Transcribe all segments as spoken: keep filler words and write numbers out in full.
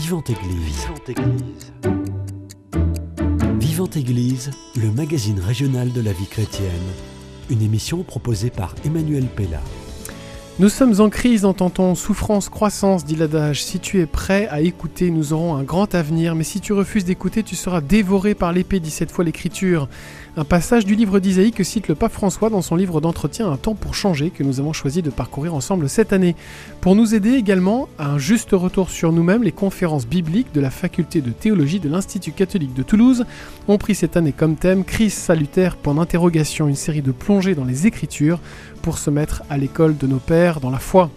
Vivante Église. Vivante Église. Vivante Église, le magazine régional de la vie chrétienne. Une émission proposée par Emmanuel Pella. Nous sommes en crise, entend-on, souffrance, croissance, dit l'adage. Si tu es prêt à écouter, nous aurons un grand avenir, mais si tu refuses d'écouter, tu seras dévoré par l'épée, dit cette fois l'Écriture. Un passage du livre d'Isaïe que cite le pape François dans son livre d'entretien Un temps pour changer, que nous avons choisi de parcourir ensemble cette année. Pour nous aider également à un juste retour sur nous-mêmes, les conférences bibliques de la faculté de théologie de l'Institut catholique de Toulouse ont pris cette année comme thème Crise salutaire, point d'interrogation, une série de plongées dans les Écritures pour se mettre à l'école de nos pères dans la foi.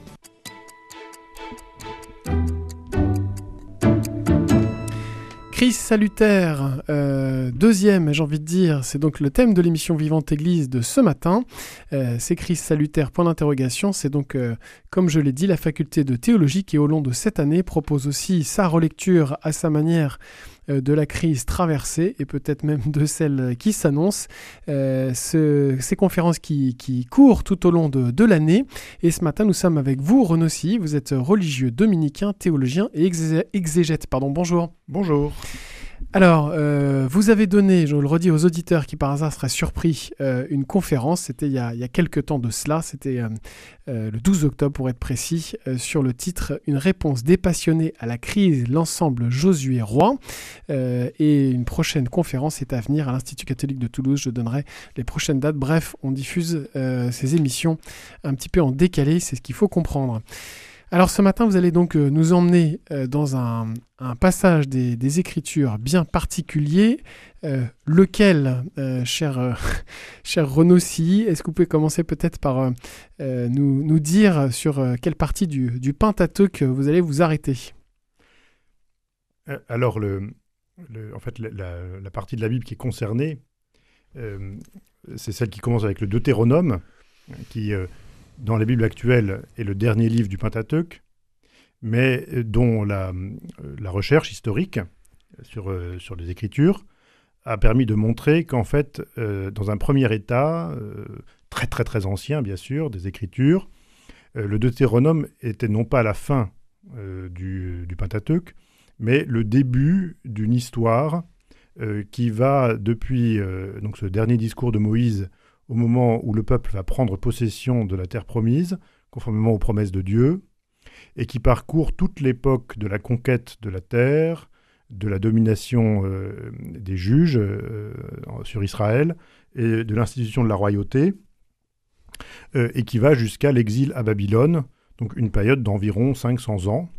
Crise salutaire, euh, deuxième, j'ai envie de dire, c'est donc le thème de l'émission Vivante Église de ce matin. Euh, c'est crise salutaire, point d'interrogation. C'est donc, euh, comme je l'ai dit, la faculté de théologie qui, au long de cette année, propose aussi sa relecture à sa manière euh, de la crise traversée et peut-être même de celle qui s'annonce. Euh, ce, ces conférences qui, qui courent tout au long de, de l'année. Et ce matin, nous sommes avec vous, Renaud Silly. Vous êtes religieux dominicain, théologien et exé- exégète. Pardon, bonjour. Bonjour. Alors, euh, vous avez donné, je le redis aux auditeurs qui par hasard seraient surpris, euh, une conférence, c'était il y a, il y a quelques temps de cela, c'était euh, euh, le douze octobre pour être précis, euh, sur le titre « Une réponse dépassionnée à la crise, l'ensemble Josué Roi euh, ». Et une prochaine conférence est à venir à l'Institut catholique de Toulouse, je donnerai les prochaines dates. Bref, on diffuse euh, ces émissions un petit peu en décalé, c'est ce qu'il faut comprendre. Alors ce matin, vous allez donc euh, nous emmener euh, dans un, un passage des, des Écritures bien particulier, euh, lequel, euh, cher, euh, cher Renaud Silly, est-ce que vous pouvez commencer peut-être par euh, euh, nous, nous dire sur euh, quelle partie du, du Pentateuque vous allez vous arrêter ? Alors, le, le, en fait, la, la, la partie de la Bible qui est concernée, euh, c'est celle qui commence avec le Deutéronome, qui... Euh, dans la Bible actuelle, est le dernier livre du Pentateuque, mais dont la, la recherche historique sur, euh, sur les Écritures a permis de montrer qu'en fait, euh, dans un premier état, euh, très très très ancien bien sûr, des Écritures, euh, le Deutéronome était non pas la fin euh, du, du Pentateuque, mais le début d'une histoire euh, qui va depuis euh, donc ce dernier discours de Moïse au moment où le peuple va prendre possession de la terre promise, conformément aux promesses de Dieu, et qui parcourt toute l'époque de la conquête de la terre, de la domination euh, des juges euh, sur Israël, et de l'institution de la royauté, euh, et qui va jusqu'à l'exil à Babylone, donc une période d'environ cinq cents ans,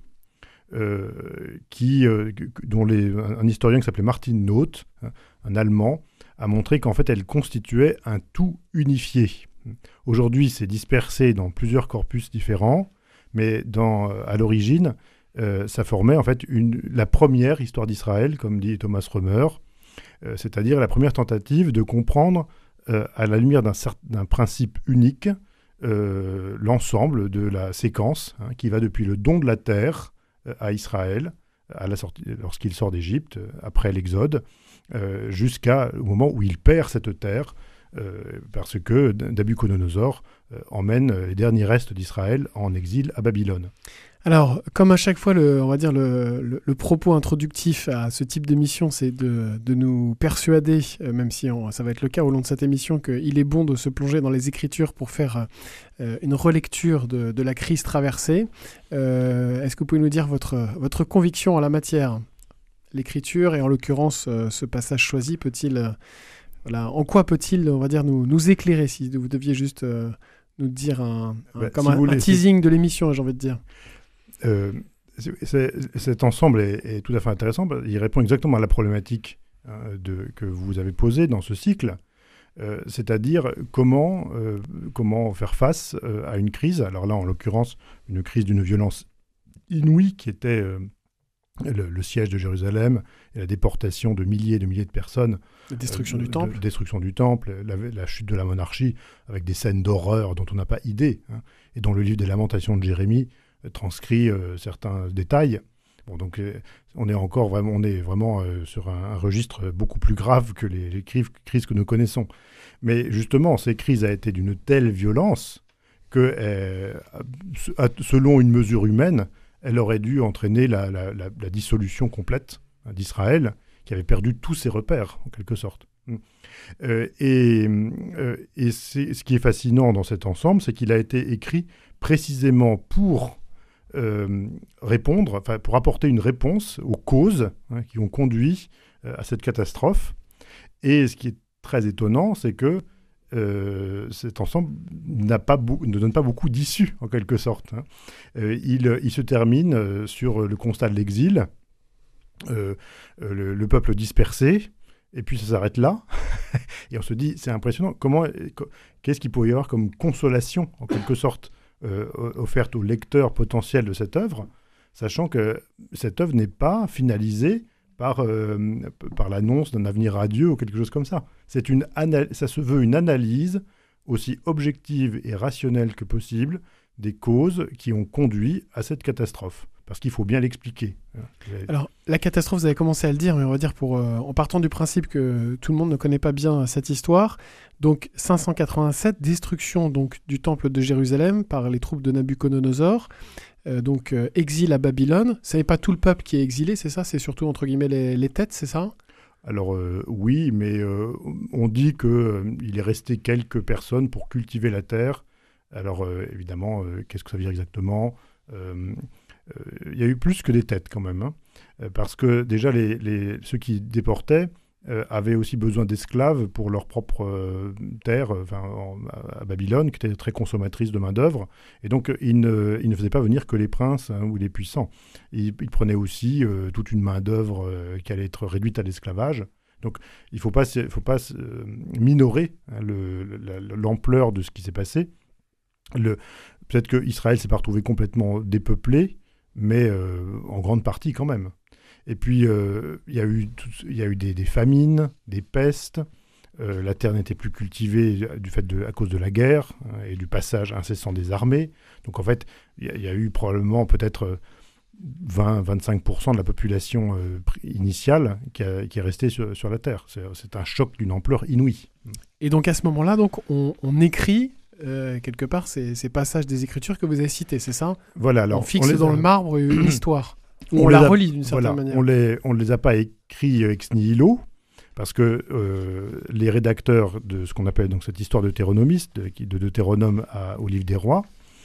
euh, qui, euh, dont les, un historien qui s'appelait Martin Noth, un Allemand, a montré qu'en fait, elle constituait un tout unifié. Aujourd'hui, c'est dispersé dans plusieurs corpus différents, mais dans, à l'origine, euh, ça formait en fait une, la première histoire d'Israël, comme dit Thomas Römer, euh, c'est-à-dire la première tentative de comprendre, euh, à la lumière d'un, cert, d'un principe unique, euh, l'ensemble de la séquence hein, qui va depuis le don de la terre euh, à Israël, à la sortie, lorsqu'il sort d'Égypte, euh, après l'Exode, Euh, jusqu'au moment où il perd cette terre, euh, parce que Nabuchodonosor euh, emmène les derniers restes d'Israël en exil à Babylone. Alors, comme à chaque fois, le, on va dire le, le, le propos introductif à ce type d'émission, c'est de, de nous persuader, euh, même si on, ça va être le cas au long de cette émission, qu'il est bon de se plonger dans les Écritures pour faire euh, une relecture de, de la crise traversée. Euh, est-ce que vous pouvez nous dire votre, votre conviction en la matière ? L'Écriture, et en l'occurrence, euh, ce passage choisi, peut-il, euh, voilà, en quoi peut-il, on va dire, nous, nous éclairer, si vous deviez juste euh, nous dire un, un, bah, comme si un, voulez, un teasing de l'émission, j'ai envie de dire. Euh, c'est, c'est, cet ensemble est, est tout à fait intéressant. Il répond exactement à la problématique hein, de, que vous avez posée dans ce cycle, euh, c'est-à-dire comment, euh, comment faire face euh, à une crise. Alors là, en l'occurrence, une crise d'une violence inouïe qui était... Euh, Le, le siège de Jérusalem et la déportation de milliers et de milliers de personnes. La destruction euh, de, du temple. De, destruction du temple, la, la chute de la monarchie, avec des scènes d'horreur dont on n'a pas idée, hein, et dont le livre des Lamentations de Jérémie euh, transcrit euh, certains détails. Bon, donc euh, on est encore vraiment, on est vraiment euh, sur un, un registre beaucoup plus grave que les, les crises, crises que nous connaissons. Mais justement, ces crises ont été d'une telle violence que, euh, selon une mesure humaine, elle aurait dû entraîner la, la, la, la dissolution complète hein, d'Israël, qui avait perdu tous ses repères, en quelque sorte. Euh, et euh, et c'est, ce qui est fascinant dans cet ensemble, c'est qu'il a été écrit précisément pour euh, répondre, enfin, pour apporter une réponse aux causes hein, qui ont conduit euh, à cette catastrophe. Et ce qui est très étonnant, c'est que euh, cet ensemble n'a pas beau, ne donne pas beaucoup d'issues, en quelque sorte. Hein. Euh, il, il se termine euh, sur le constat de l'exil, euh, le, le peuple dispersé, et puis ça s'arrête là. Et on se dit, c'est impressionnant, comment, qu'est-ce qu'il pourrait y avoir comme consolation, en quelque sorte, euh, offerte au lecteur potentiel de cette œuvre, sachant que cette œuvre n'est pas finalisée par, euh, par l'annonce d'un avenir radieux ou quelque chose comme ça. C'est une ana- ça se veut une analyse aussi objective et rationnelle que possible des causes qui ont conduit à cette catastrophe. Parce qu'il faut bien l'expliquer. Alors, la catastrophe, vous avez commencé à le dire, mais on va dire pour, euh, en partant du principe que tout le monde ne connaît pas bien cette histoire. Donc, cinq cent quatre-vingt-sept, destruction donc, du temple de Jérusalem par les troupes de Nabuchodonosor. Euh, donc, euh, exil à Babylone. Ce n'est pas tout le peuple qui est exilé, c'est ça? C'est surtout, entre guillemets, les, les têtes, c'est ça? Alors, euh, oui, mais euh, on dit qu'il euh, est resté quelques personnes pour cultiver la terre. Alors, euh, évidemment, euh, qu'est-ce que ça veut dire exactement? euh, Il y a eu plus que des têtes quand même, hein, parce que déjà les, les, ceux qui déportaient euh, avaient aussi besoin d'esclaves pour leur propre euh, terre, euh, en, à Babylone, qui était très consommatrice de main-d'œuvre, et donc ils ne, ils ne faisaient pas venir que les princes hein, ou les puissants. Ils, ils prenaient aussi euh, toute une main-d'œuvre euh, qui allait être réduite à l'esclavage. Donc il ne faut pas, faut pas euh, minorer hein, le, la, l'ampleur de ce qui s'est passé. Le, peut-être qu'Israël ne s'est pas retrouvé complètement dépeuplé, mais euh, en grande partie quand même. Et puis, euh, il y a eu, il y a eu des, des famines, des pestes, euh, la terre n'était plus cultivée du fait de, à cause de la guerre hein, et du passage incessant des armées. Donc en fait, il y, y a eu probablement peut-être vingt à vingt-cinq pour cent de la population euh, initiale qui, a, qui est restée sur, sur la terre. C'est, c'est un choc d'une ampleur inouïe. Et donc à ce moment-là, donc, on, on écrit... Euh, quelque part, ces, ces passages des Écritures que vous avez cités, c'est ça? Voilà, alors, on fixe on les dans a... le marbre une histoire. On, on la a... relit d'une certaine voilà, manière. On les, on ne les a pas écrits ex nihilo, parce que euh, les rédacteurs de ce qu'on appelle donc, cette histoire deutéronomiste, de, de Deutéronome à, au livre des rois,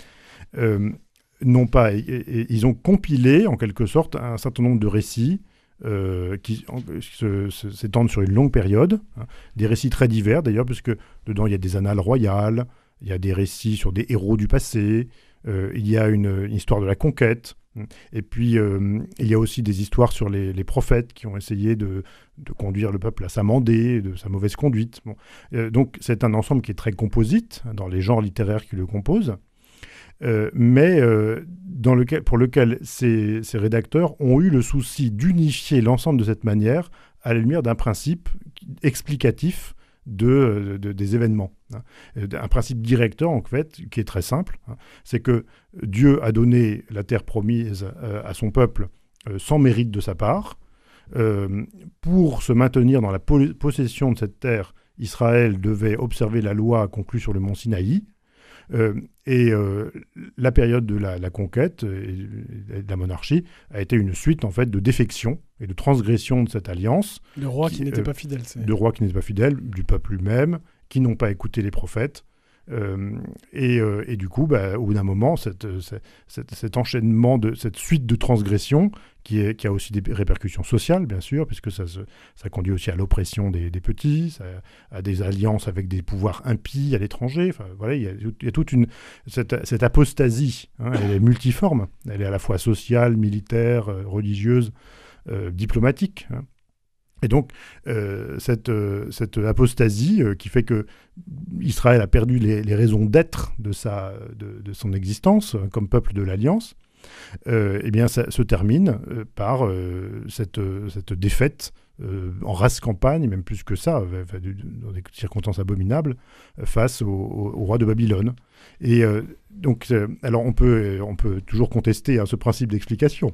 euh, n'ont pas, et, et, ils ont compilé en quelque sorte un certain nombre de récits Euh, qui, en, se, se, s'étendent sur une longue période, hein, des récits très divers d'ailleurs, puisque dedans il y a des annales royales, il y a des récits sur des héros du passé, euh, il y a une, une histoire de la conquête, et puis euh, il y a aussi des histoires sur les, les prophètes qui ont essayé de, de conduire le peuple à s'amender de sa mauvaise conduite. Bon. Euh, donc c'est un ensemble qui est très composite hein, dans les genres littéraires qui le composent, euh, mais euh, dans lequel, pour lequel ces, ces rédacteurs ont eu le souci d'unifier l'ensemble de cette manière à la lumière d'un principe explicatif de, de, des événements. Hein. Un principe directeur, en fait, qui est très simple, hein, c'est que Dieu a donné la terre promise euh, à son peuple euh, sans mérite de sa part. Euh, pour se maintenir dans la po- possession de cette terre, Israël devait observer la loi conclue sur le mont Sinaï. Euh, et euh, la période de la, la conquête et, et de la monarchie a été une suite en fait de défections et de transgressions de cette alliance. De rois qui, qui n'étaient euh, pas fidèles. C'est... De rois qui n'étaient pas fidèles, du peuple lui-même, qui n'ont pas écouté les prophètes. Euh, et, euh, et du coup, bah, au bout d'un moment, cette, cette, cet enchaînement, de, cette suite de transgressions, qui, est, qui a aussi des répercussions sociales, bien sûr, puisque ça, se, ça conduit aussi à l'oppression des, des petits, ça, à des alliances avec des pouvoirs impies à l'étranger. Enfin, voilà, il y a, il y a toute une... Cette, cette apostasie, hein, elle est multiforme. Elle est à la fois sociale, militaire, euh, religieuse, euh, diplomatique, hein. Et donc, euh, cette, euh, cette apostasie euh, qui fait que Israël a perdu les, les raisons d'être de, sa, de, de son existence euh, comme peuple de l'Alliance, euh, eh bien, ça se termine euh, par euh, cette, cette défaite euh, en race campagne, même plus que ça, euh, dans des circonstances abominables, euh, face au, au, au roi de Babylone. Et euh, donc, euh, alors on peut, on peut toujours contester hein, ce principe d'explication.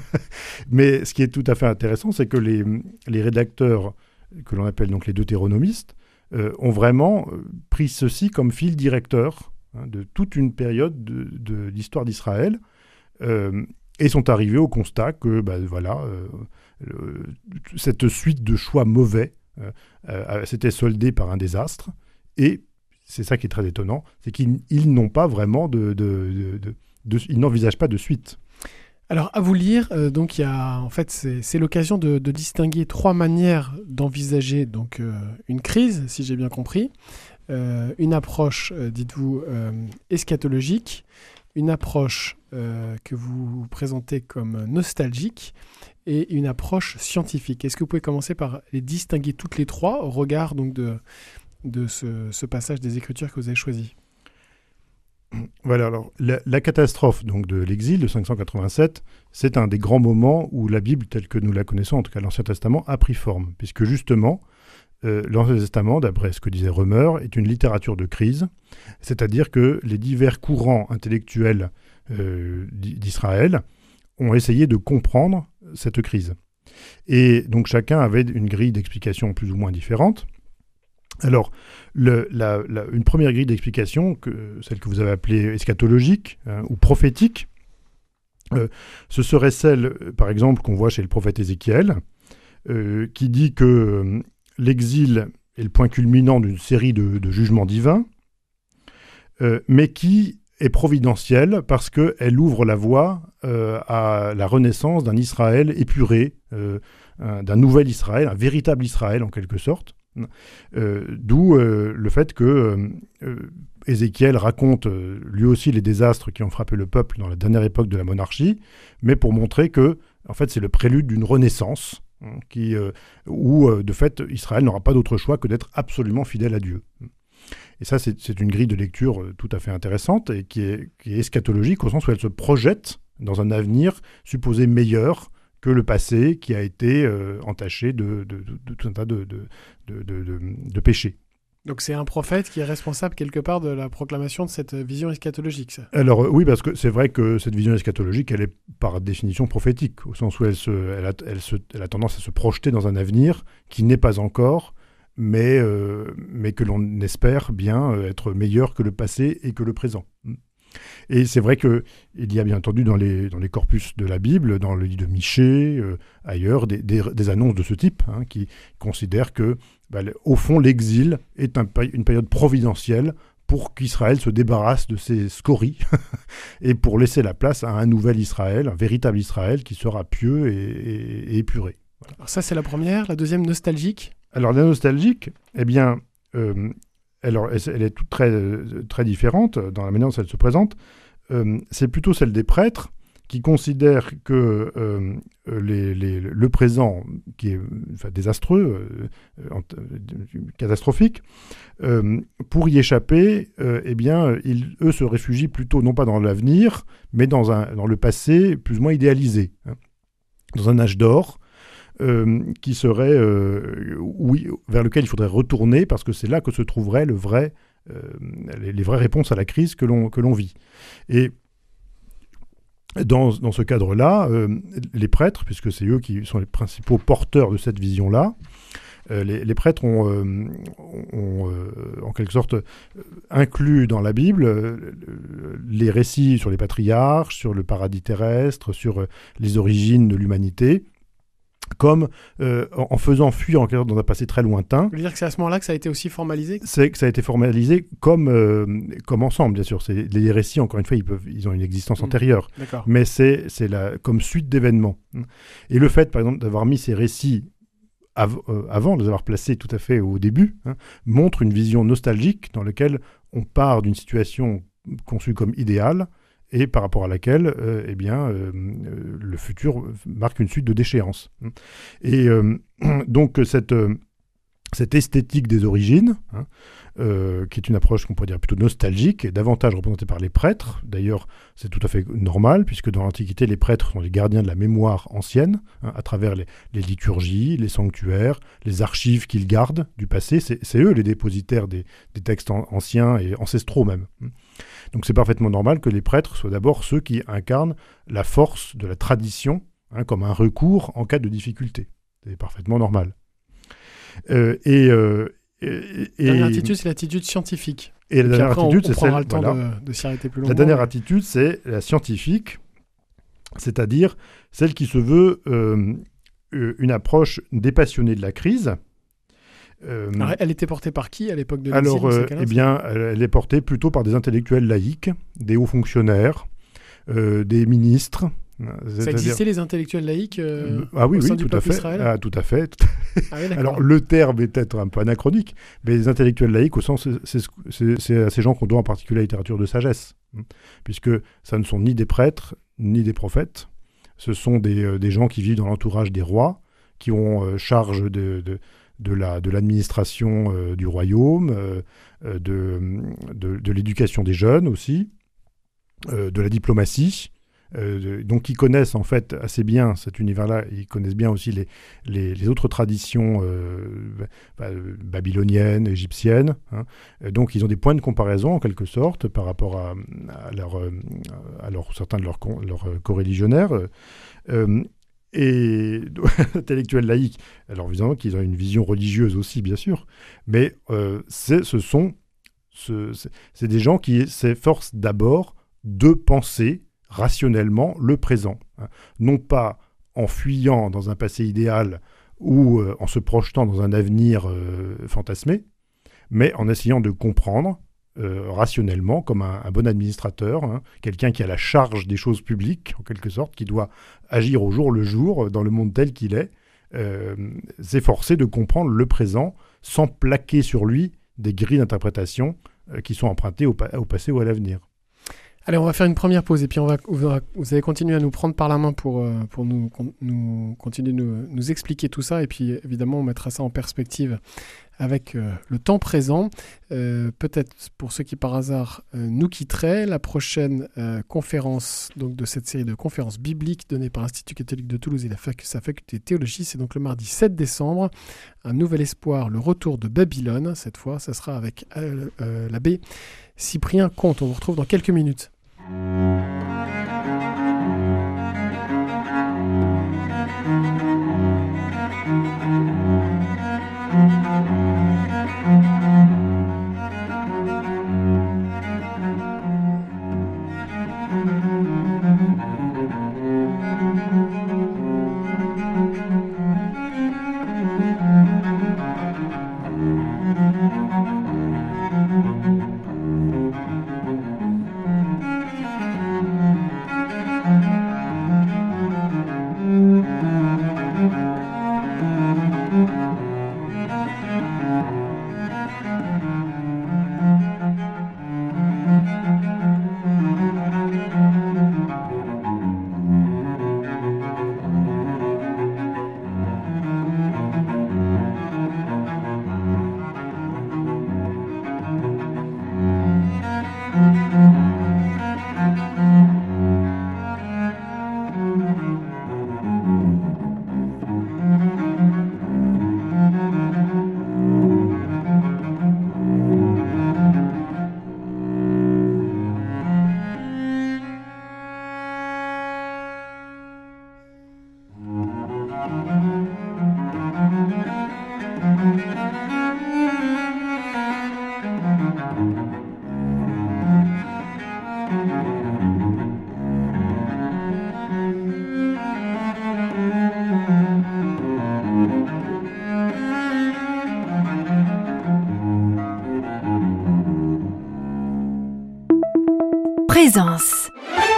Mais ce qui est tout à fait intéressant, c'est que les, les rédacteurs, que l'on appelle donc les deutéronomistes, euh, ont vraiment pris ceci comme fil directeur hein, de toute une période de, de l'histoire d'Israël. Euh, et sont arrivés au constat que bah, voilà, euh, le, cette suite de choix mauvais euh, euh, s'était soldée par un désastre, et c'est ça qui est très étonnant, c'est qu'ils ils n'ont pas vraiment de, de, de, de, de ils n'envisagent pas de suite. Alors, à vous lire, euh, donc il y a, en fait, c'est, c'est l'occasion de, de distinguer trois manières d'envisager donc euh, une crise, si j'ai bien compris. Euh, une approche, euh, dites-vous, euh, eschatologique, une approche euh, que vous présentez comme nostalgique et une approche scientifique. Est-ce que vous pouvez commencer par les distinguer toutes les trois au regard donc de, de ce, ce passage des Écritures que vous avez choisi ? Voilà, alors la, la catastrophe donc, de l'exil de cinq cent quatre-vingt-sept, c'est un des grands moments où la Bible, telle que nous la connaissons, en tout cas l'Ancien Testament, a pris forme. Puisque justement, euh, l'Ancien Testament, d'après ce que disait Römer, est une littérature de crise, c'est-à-dire que les divers courants intellectuels euh, d'Israël ont essayé de comprendre cette crise. Et donc chacun avait une grille d'explication plus ou moins différente. Alors, le, la, la, une première grille d'explication, que, celle que vous avez appelée eschatologique hein, ou prophétique, euh, ce serait celle, par exemple, qu'on voit chez le prophète Ézéchiel, euh, qui dit que euh, l'exil est le point culminant d'une série de, de jugements divins, euh, mais qui est providentielle parce qu'elle ouvre la voie euh, à la renaissance d'un Israël épuré, euh, un, d'un nouvel Israël, un véritable Israël en quelque sorte. Euh, d'où euh, le fait que euh, Ézéchiel raconte euh, lui aussi les désastres qui ont frappé le peuple dans la dernière époque de la monarchie, mais pour montrer que en fait, c'est le prélude d'une renaissance hein, qui, euh, où euh, de fait Israël n'aura pas d'autre choix que d'être absolument fidèle à Dieu. Et ça, c'est, c'est une grille de lecture euh, tout à fait intéressante et qui est, qui est eschatologique au sens où elle se projette dans un avenir supposé meilleur que le passé qui a été euh, entaché de, de, de, de tout un tas de, de, de, de, de, de péchés. Donc c'est un prophète qui est responsable quelque part de la proclamation de cette vision eschatologique, ça. Alors euh, oui, parce que c'est vrai que cette vision eschatologique, elle est par définition prophétique, au sens où elle, se, elle, a, elle, se, elle a tendance à se projeter dans un avenir qui n'est pas encore, mais, euh, mais que l'on espère bien être meilleur que le passé et que le présent. Et c'est vrai qu'il y a bien entendu dans les, dans les corpus de la Bible, dans le livre de Michée, euh, ailleurs, des, des, des annonces de ce type, hein, qui considèrent que, bah, au fond, l'exil est un, une période providentielle pour qu'Israël se débarrasse de ses scories et pour laisser la place à un nouvel Israël, un véritable Israël qui sera pieux et, et, et épuré. Voilà. Alors ça, c'est la première. La deuxième, nostalgique. Alors la nostalgique, eh bien... Euh, Alors, elle est toute très, très différente dans la manière dont elle se présente. Euh, c'est plutôt celle des prêtres qui considèrent que euh, les, les, le présent, qui est enfin, désastreux, euh, catastrophique, euh, pour y échapper, euh, eh bien, ils, eux se réfugient plutôt non pas dans l'avenir, mais dans, un, dans le passé plus ou moins idéalisé, hein, dans un âge d'or, Euh, qui serait, euh, oui, vers lequel il faudrait retourner parce que c'est là que se trouveraient le vrai, euh, les, les vraies réponses à la crise que l'on, que l'on vit. Et dans, dans ce cadre-là, euh, les prêtres, puisque c'est eux qui sont les principaux porteurs de cette vision-là, euh, les, les prêtres ont, euh, ont euh, en quelque sorte inclus dans la Bible euh, les récits sur les patriarches, sur le paradis terrestre, sur euh, les origines de l'humanité, comme euh, en faisant fuir en quelque sorte dans un passé très lointain. Vous voulez dire que c'est à ce moment-là que ça a été aussi formalisé ? C'est que ça a été formalisé comme, euh, comme ensemble, bien sûr. C'est, les récits, encore une fois, ils, peuvent, ils ont une existence mmh. antérieure. D'accord. Mais c'est, c'est la, comme suite d'événements. Et le fait, par exemple, d'avoir mis ces récits av- euh, avant, de les avoir placés tout à fait au début, hein, montre une vision nostalgique dans laquelle on part d'une situation conçue comme idéale et par rapport à laquelle euh, eh bien, euh, le futur marque une suite de déchéances. Et euh, donc cette, euh, cette esthétique des origines, hein, euh, qui est une approche qu'on pourrait dire plutôt nostalgique, est davantage représentée par les prêtres. D'ailleurs, c'est tout à fait normal, puisque dans l'Antiquité, les prêtres sont les gardiens de la mémoire ancienne, hein, à travers les, les liturgies, les sanctuaires, les archives qu'ils gardent du passé. C'est, c'est eux les dépositaires des, des textes an- anciens et ancestraux même. Donc c'est parfaitement normal que les prêtres soient d'abord ceux qui incarnent la force de la tradition, hein, comme un recours en cas de difficulté. C'est parfaitement normal. Euh, et, euh, et, la dernière attitude, c'est l'attitude scientifique. Et, et la dernière après, attitude, on, on c'est celle... le temps Voilà. de, de s'y arrêter plus longtemps. La dernière mais... attitude, c'est la scientifique, c'est-à-dire celle qui se veut euh, une approche dépassionnée de la crise. Euh, Alors, elle était portée par qui à l'époque de Alors, euh, eh bien, elle est portée plutôt par des intellectuels laïcs, des hauts fonctionnaires, euh, des ministres. Ça existait les intellectuels laïcs euh, ah oui, au sein oui, du tout à fait. Israël Ah, tout à fait. Ah oui, alors le terme est peut-être un peu anachronique, mais les intellectuels laïcs, au sens, c'est, c'est, c'est à ces gens qu'on doit en particulier la littérature de sagesse, hein, puisque ça ne sont ni des prêtres ni des prophètes, ce sont des, euh, des gens qui vivent dans l'entourage des rois, qui ont euh, charge de, de, de, la, de l'administration euh, du royaume, euh, de, de, de l'éducation des jeunes aussi, euh, de la diplomatie. Euh, donc ils connaissent en fait assez bien cet univers-là, ils connaissent bien aussi les, les, les autres traditions euh, bah, babyloniennes, égyptiennes, hein. Donc ils ont des points de comparaison en quelque sorte par rapport à, à, leur, à leur, certains de leurs leur coreligionnaires. Euh, et intellectuels laïcs, alors évidemment qu'ils ont une vision religieuse aussi bien sûr, mais euh, c'est, ce sont ce, c'est, c'est des gens qui s'efforcent d'abord de penser rationnellement le présent, hein. Non pas en fuyant dans un passé idéal ou euh, en se projetant dans un avenir euh, fantasmé, mais en essayant de comprendre euh, rationnellement, comme un, un bon administrateur, hein, quelqu'un qui a la charge des choses publiques, en quelque sorte, qui doit agir au jour le jour dans le monde tel qu'il est, euh, s'efforcer de comprendre le présent sans plaquer sur lui des grilles d'interprétation euh, qui sont empruntées au, pa- au passé ou à l'avenir. Allez, on va faire une première pause et puis on va, vous allez continuer à nous prendre par la main pour, pour nous, nous continuer de nous, nous expliquer tout ça. Et puis évidemment, on mettra ça en perspective avec euh, le temps présent. Euh, peut-être pour ceux qui par hasard euh, nous quitteraient, la prochaine euh, conférence donc, de cette série de conférences bibliques donnée par l'Institut catholique de Toulouse et la fac- sa faculté de théologie, c'est donc le mardi sept décembre. Un nouvel espoir, le retour de Babylone. Cette fois, ça sera avec euh, euh, l'abbé Cyprien Comte. On vous retrouve dans quelques minutes. Présence.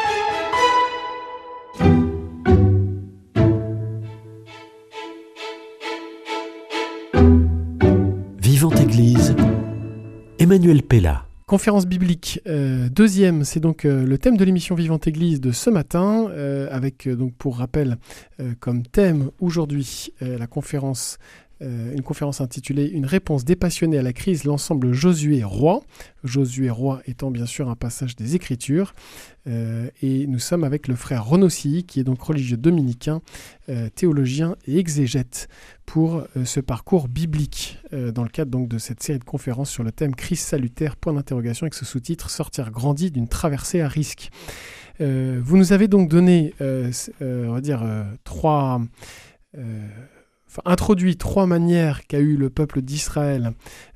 Vivante Église, Emmanuel Pella. Conférence biblique euh, deuxième, c'est donc euh, le thème de l'émission Vivante Église de ce matin, euh, avec euh, donc pour rappel euh, comme thème aujourd'hui euh, la conférence, euh, une conférence intitulée « Une réponse dépassionnée à la crise, l'ensemble Josué roi ». Josué roi étant bien sûr un passage des Écritures. Euh, et nous sommes avec le frère Renaud Silly, qui est donc religieux dominicain, euh, théologien et exégète pour euh, ce parcours biblique, euh, dans le cadre donc de cette série de conférences sur le thème « Crise salutaire », point d'interrogation, avec ce sous-titre « Sortir grandi d'une traversée à risque ». Euh, vous nous avez donc donné, euh, euh, on va dire, euh, trois... Euh, Enfin, introduit trois manières qu'a eu le peuple d'Israël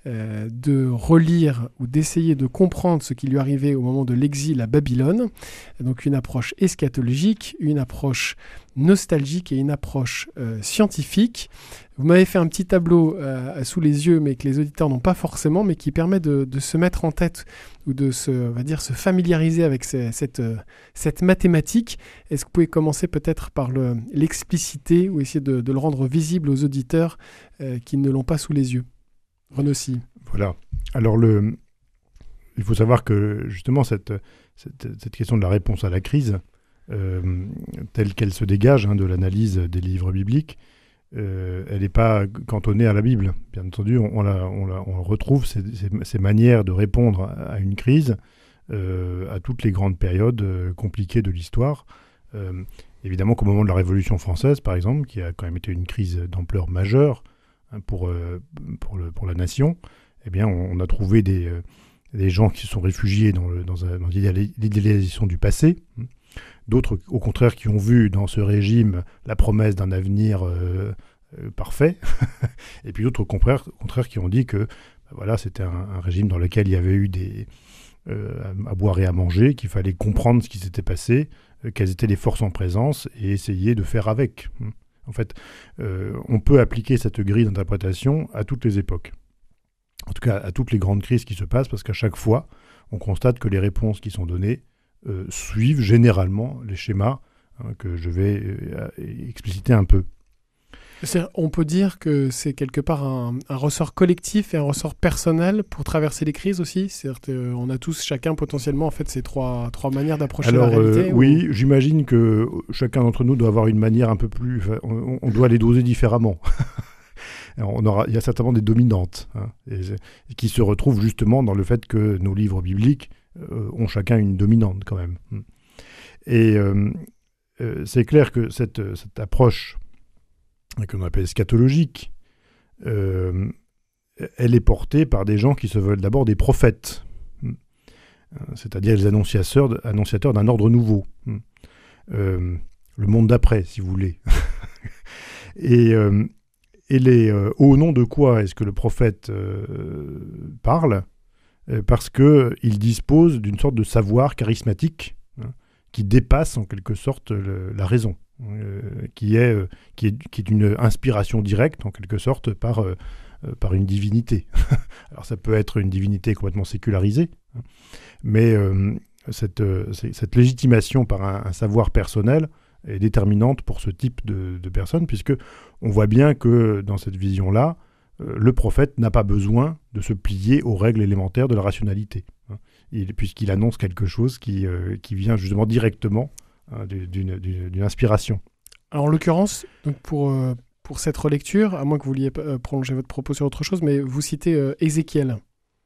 euh, de relire ou d'essayer de comprendre ce qui lui arrivait au moment de l'exil à Babylone. Donc une approche eschatologique, une approche nostalgique et une approche euh, scientifique. Vous m'avez fait un petit tableau euh, sous les yeux, mais que les auditeurs n'ont pas forcément, mais qui permet de, de se mettre en tête ou de se, on va dire, se familiariser avec ces, cette, euh, cette mathématique. Est-ce que vous pouvez commencer peut-être par le, l'expliciter ou essayer de, de le rendre visible aux auditeurs euh, qui ne l'ont pas sous les yeux? Renaud Scie. Voilà. Alors, le... il faut savoir que justement, cette, cette, cette question de la réponse à la crise, euh, telle qu'elle se dégage hein, de l'analyse des livres bibliques, Euh, elle n'est pas cantonnée à la Bible. Bien entendu, on, on, la, on, la, on retrouve ces, ces, ces manières de répondre à, à une crise euh, à toutes les grandes périodes euh, compliquées de l'histoire. Euh, évidemment qu'au moment de la Révolution française, par exemple, qui a quand même été une crise d'ampleur majeure hein, pour, euh, pour, le, pour la nation, eh bien, on, on a trouvé des, euh, des gens qui se sont réfugiés dans, le, dans, un, dans l'idéalisation du passé. D'autres, au contraire, qui ont vu dans ce régime la promesse d'un avenir euh, euh, parfait. Et puis d'autres, au contraire, au contraire, qui ont dit que ben voilà, c'était un, un régime dans lequel il y avait eu des, euh, à, à boire et à manger, qu'il fallait comprendre ce qui s'était passé, euh, quelles étaient les forces en présence et essayer de faire avec. En fait, euh, on peut appliquer cette grille d'interprétation à toutes les époques. En tout cas, à toutes les grandes crises qui se passent, parce qu'à chaque fois, on constate que les réponses qui sont données Euh, suivent généralement les schémas hein, que je vais euh, expliciter un peu. C'est-à-dire, on peut dire que c'est quelque part un, un ressort collectif et un ressort personnel pour traverser les crises aussi. C'est-à-dire qu'on a tous, chacun potentiellement, en fait, ces trois, trois manières d'approcher Alors, la réalité. Euh, ou... Oui, j'imagine que chacun d'entre nous doit avoir une manière un peu plus... On, on doit les doser différemment. On aura, il y a certainement des dominantes hein, et, et qui se retrouvent justement dans le fait que nos livres bibliques euh, ont chacun une dominante quand même. Et euh, euh, c'est clair que cette, cette approche que l'on appelle eschatologique, euh, elle est portée par des gens qui se veulent d'abord des prophètes, c'est-à-dire les annonciateurs, annonciateurs d'un ordre nouveau, euh, le monde d'après, si vous voulez. Et... Euh, Et les, euh, au nom de quoi est-ce que le prophète euh, parle euh, Parce qu'il dispose d'une sorte de savoir charismatique hein, qui dépasse en quelque sorte le, la raison, euh, qui, est, euh, qui, est, qui est une inspiration directe en quelque sorte par, euh, par une divinité. Alors ça peut être une divinité complètement sécularisée, hein, mais euh, cette, euh, cette légitimation par un, un savoir personnel est déterminante pour ce type de, de personnes, puisque on voit bien que dans cette vision-là, euh, le prophète n'a pas besoin de se plier aux règles élémentaires de la rationalité, hein, il, puisqu'il annonce quelque chose qui, euh, qui vient justement directement hein, d'une, d'une, d'une inspiration. Alors en l'occurrence, donc pour, euh, pour cette relecture, à moins que vous vouliez euh, prolonger votre propos sur autre chose, mais vous citez euh, Ézéchiel.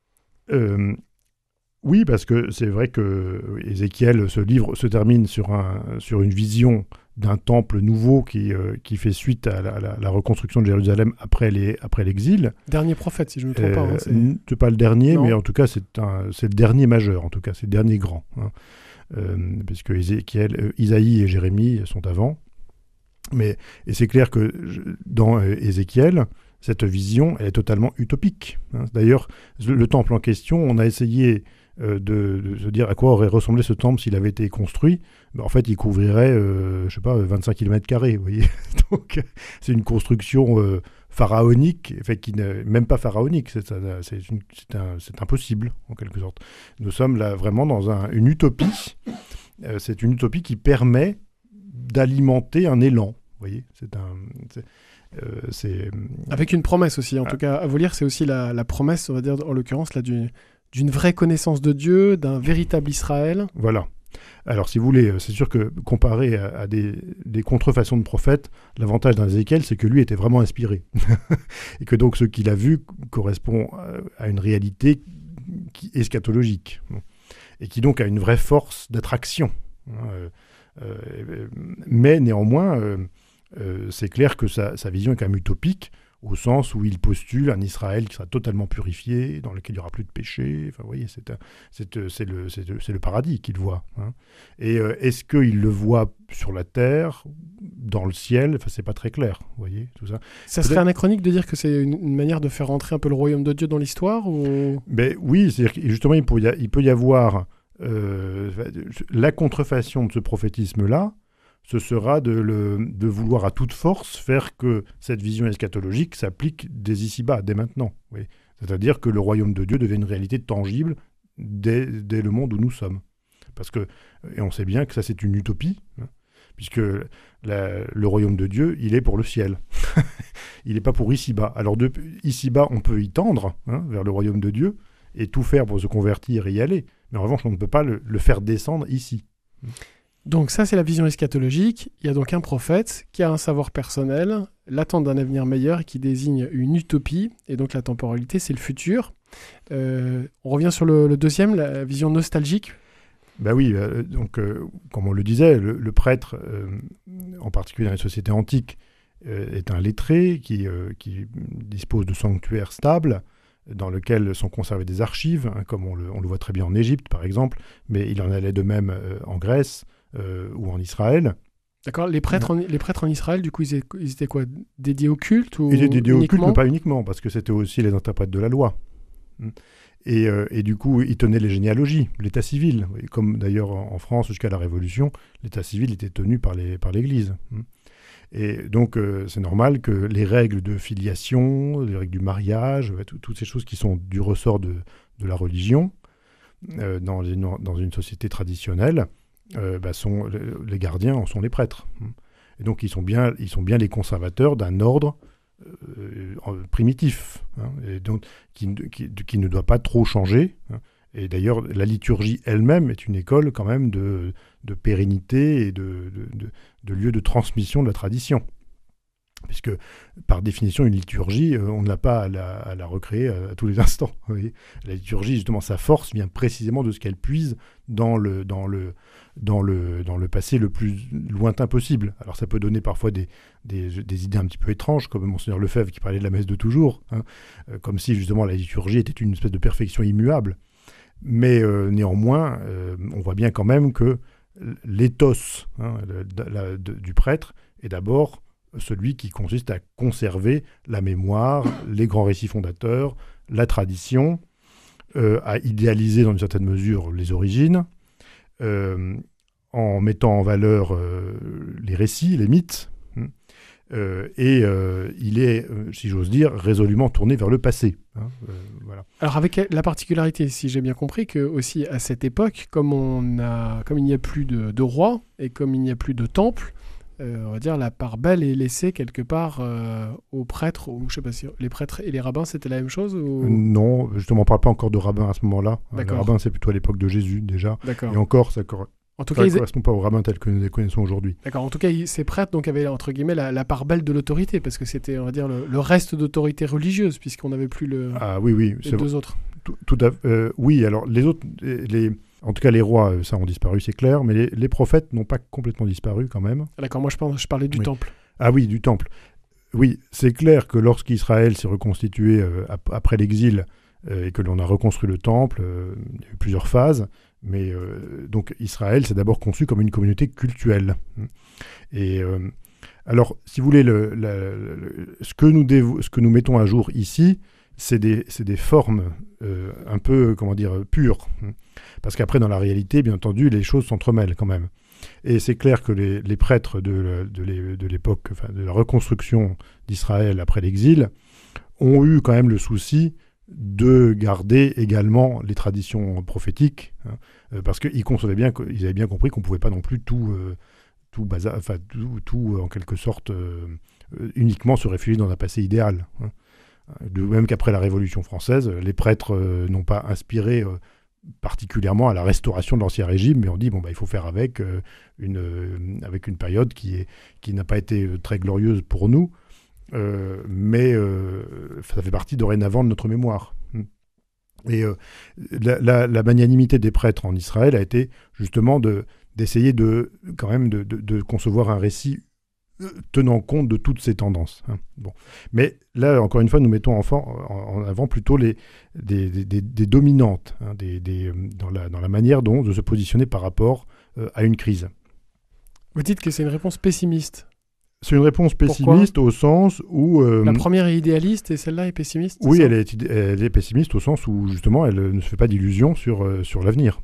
Euh, Oui, parce que c'est vrai que Ézéchiel, ce livre se termine sur, un, sur une vision d'un temple nouveau qui, euh, qui fait suite à la, la, la reconstruction de Jérusalem après, les, après l'exil. Dernier prophète, si je ne me trompe euh, pas. Hein, c'est... c'est pas le dernier, non. mais en tout cas, c'est, un, c'est le dernier majeur, en tout cas, c'est le dernier grand. Hein, euh, parce que Ézéchiel, euh, Isaïe et Jérémie sont avant. Mais, et c'est clair que dans euh, Ézéchiel, cette vision, elle est totalement utopique. Hein. D'ailleurs, le, le temple en question, on a essayé... De, de se dire à quoi aurait ressemblé ce temple s'il avait été construit, ben en fait, il couvrirait, euh, je sais pas, vingt-cinq kilomètres carrés, vous voyez. Donc, c'est une construction euh, pharaonique, en fait, qui n'est même pas pharaonique, c'est, c'est, une, c'est, un, c'est impossible, en quelque sorte. Nous sommes là vraiment dans un, une utopie, euh, c'est une utopie qui permet d'alimenter un élan, vous voyez. C'est un... C'est, euh, c'est... Avec une promesse aussi, en ah. tout cas, à vous lire, c'est aussi la, la promesse, on va dire, en l'occurrence, là, du... d'une vraie connaissance de Dieu, d'un véritable Israël. Voilà. Alors, si vous voulez, c'est sûr que comparé à, à des, des contrefaçons de prophètes, l'avantage d'un Ézéchiel, c'est que lui était vraiment inspiré. Et que donc ce qu'il a vu correspond à une réalité qui, eschatologique. Et qui donc a une vraie force d'attraction. Euh, euh, mais néanmoins, euh, euh, c'est clair que sa, sa vision est quand même utopique, au sens où il postule un Israël qui sera totalement purifié, dans lequel il n'y aura plus de péché. Enfin, vous voyez, c'est, un, c'est, c'est, le, c'est, c'est le paradis qu'il voit. Hein. Et euh, est-ce qu'il le voit sur la terre ? dans le ciel, enfin, c'est pas très clair, vous voyez, tout ça. Ça Peut-être... serait anachronique de dire que c'est une, une manière de faire rentrer un peu le royaume de Dieu dans l'histoire ou... Ben, oui, c'est-à-dire que justement, il peut y, a, il peut y avoir euh, la contrefaçon de ce prophétisme-là, ce sera de, le, de vouloir à toute force faire que cette vision eschatologique s'applique dès ici-bas, dès maintenant. Oui. C'est-à-dire que le royaume de Dieu devient une réalité tangible dès, dès le monde où nous sommes. Parce que, et on sait bien que ça c'est une utopie, hein, puisque la, le royaume de Dieu, il est pour le ciel. Il n'est pas pour ici-bas. Alors de, ici-bas, on peut y tendre hein, vers le royaume de Dieu et tout faire pour se convertir et y aller. Mais en revanche, on ne peut pas le, le faire descendre ici. Donc ça, c'est la vision eschatologique. Il y a donc un prophète qui a un savoir personnel, l'attente d'un avenir meilleur, qui désigne une utopie. Et donc la temporalité, c'est le futur. Euh, on revient sur le, le deuxième, la vision nostalgique. Ben oui, euh, donc euh, comme on le disait, le, le prêtre, euh, en particulier dans les sociétés antiques, euh, est un lettré qui, euh, qui dispose de sanctuaires stables dans lesquels sont conservées des archives, hein, comme on le, on le voit très bien en Égypte par exemple, mais il en allait de même euh, en Grèce euh, ou en Israël. D'accord, les prêtres, en, les prêtres en Israël, du coup, ils étaient, ils étaient quoi, dédiés au culte ou Ils étaient dédiés au culte, uniquement mais pas uniquement, parce que c'était aussi les interprètes de la loi. Et, euh, et du coup, ils tenaient les généalogies, l'état civil. Comme d'ailleurs en France, jusqu'à la Révolution, l'état civil était tenu par, les, par l'Église. Et donc, euh, c'est normal que les règles de filiation, les règles du mariage, tout, toutes ces choses qui sont du ressort de, de la religion, euh, dans, les, dans une société traditionnelle, euh, bah sont, les gardiens en sont les prêtres. Et donc, ils sont bien, ils sont bien les conservateurs d'un ordre Euh, primitif, hein, et donc, qui, qui, qui ne doit pas trop changer. Hein. Et d'ailleurs, la liturgie elle-même est une école quand même de, de pérennité et de, de, de, de lieu de transmission de la tradition. Puisque, par définition, une liturgie, euh, on ne l'a pas à la, à la recréer à, à tous les instants. Vous voyez. La liturgie, justement, sa force vient précisément de ce qu'elle puise dans le, dans le, dans le, dans le passé le plus lointain possible. Alors, ça peut donner parfois des, des, des idées un petit peu étranges, comme Monseigneur Lefebvre qui parlait de la messe de toujours, hein, euh, comme si, justement, la liturgie était une espèce de perfection immuable. Mais euh, néanmoins, euh, on voit bien quand même que l'éthos hein, la, la, de, du prêtre est d'abord celui qui consiste à conserver la mémoire, les grands récits fondateurs, la tradition, euh, à idéaliser dans une certaine mesure les origines, euh, en mettant en valeur euh, les récits, les mythes, euh, et euh, il est, euh, si j'ose dire, résolument tourné vers le passé. Hein, euh, voilà. Alors avec la particularité, si j'ai bien compris, que aussi à cette époque, comme, on a, comme il n'y a plus de, de roi et comme il n'y a plus de temple, Euh, on va dire la part belle est laissée quelque part euh, aux prêtres, ou je sais pas si les prêtres et les rabbins c'était la même chose ou... euh, Non, justement on ne parle pas encore de rabbins à ce moment-là. D'accord. Les rabbins c'est plutôt à l'époque de Jésus déjà. D'accord. Et encore ça ne en tout cas, ils... correspond pas aux rabbins tels que nous les connaissons aujourd'hui. D'accord, en tout cas ces prêtres donc, avaient entre guillemets la, la part belle de l'autorité parce que c'était on va dire le, le reste d'autorité religieuse puisqu'on n'avait plus le... Ah oui, oui. les deux autres. Tout, tout à, euh, oui, alors les autres... les... En tout cas, les rois, ça, ont disparu, c'est clair, mais les, les prophètes n'ont pas complètement disparu quand même. Ah, d'accord, moi je, pense, je parlais du oui. temple. Ah oui, du temple. Oui, c'est clair que lorsqu'Israël s'est reconstitué euh, ap- après l'exil euh, et que l'on a reconstruit le temple, euh, il y a eu plusieurs phases, mais euh, donc Israël s'est d'abord conçu comme une communauté cultuelle. Et euh, alors, si vous voulez, le, la, le, ce, que nous dévo- ce que nous mettons à jour ici, c'est des, c'est des formes euh, un peu, comment dire, pures. Parce qu'après, dans la réalité, bien entendu, les choses s'entremêlent quand même. Et c'est clair que les, les prêtres de, de, de l'époque, enfin, de la reconstruction d'Israël après l'exil, ont eu quand même le souci de garder également les traditions prophétiques, hein, parce qu'ils concevaient bien, ils avaient bien compris qu'on ne pouvait pas non plus tout, euh, tout, bazar, enfin, tout, tout en quelque sorte, euh, uniquement se réfugier dans un passé idéal. Hein. De même qu'après la Révolution française, les prêtres euh, n'ont pas inspiré euh, particulièrement à la restauration de l'Ancien Régime, mais on dit bon bah il faut faire avec euh, une euh, avec une période qui est qui n'a pas été très glorieuse pour nous, euh, mais euh, ça fait partie dorénavant de notre mémoire. Et euh, la, la, la magnanimité des prêtres en Israël a été justement de d'essayer de quand même de, de, de concevoir un récit tenant compte de toutes ces tendances. Hein. Bon. Mais là, encore une fois, nous mettons en, en avant plutôt les, des, des, des dominantes hein, des, des, dans, la, dans la manière dont de se positionner par rapport euh, à une crise. Vous dites que c'est une réponse pessimiste. C'est une réponse pessimiste au sens où... Euh, la première est idéaliste et celle-là est pessimiste. Oui, elle est, elle est pessimiste au sens où justement elle ne se fait pas d'illusions sur, euh, sur l'avenir.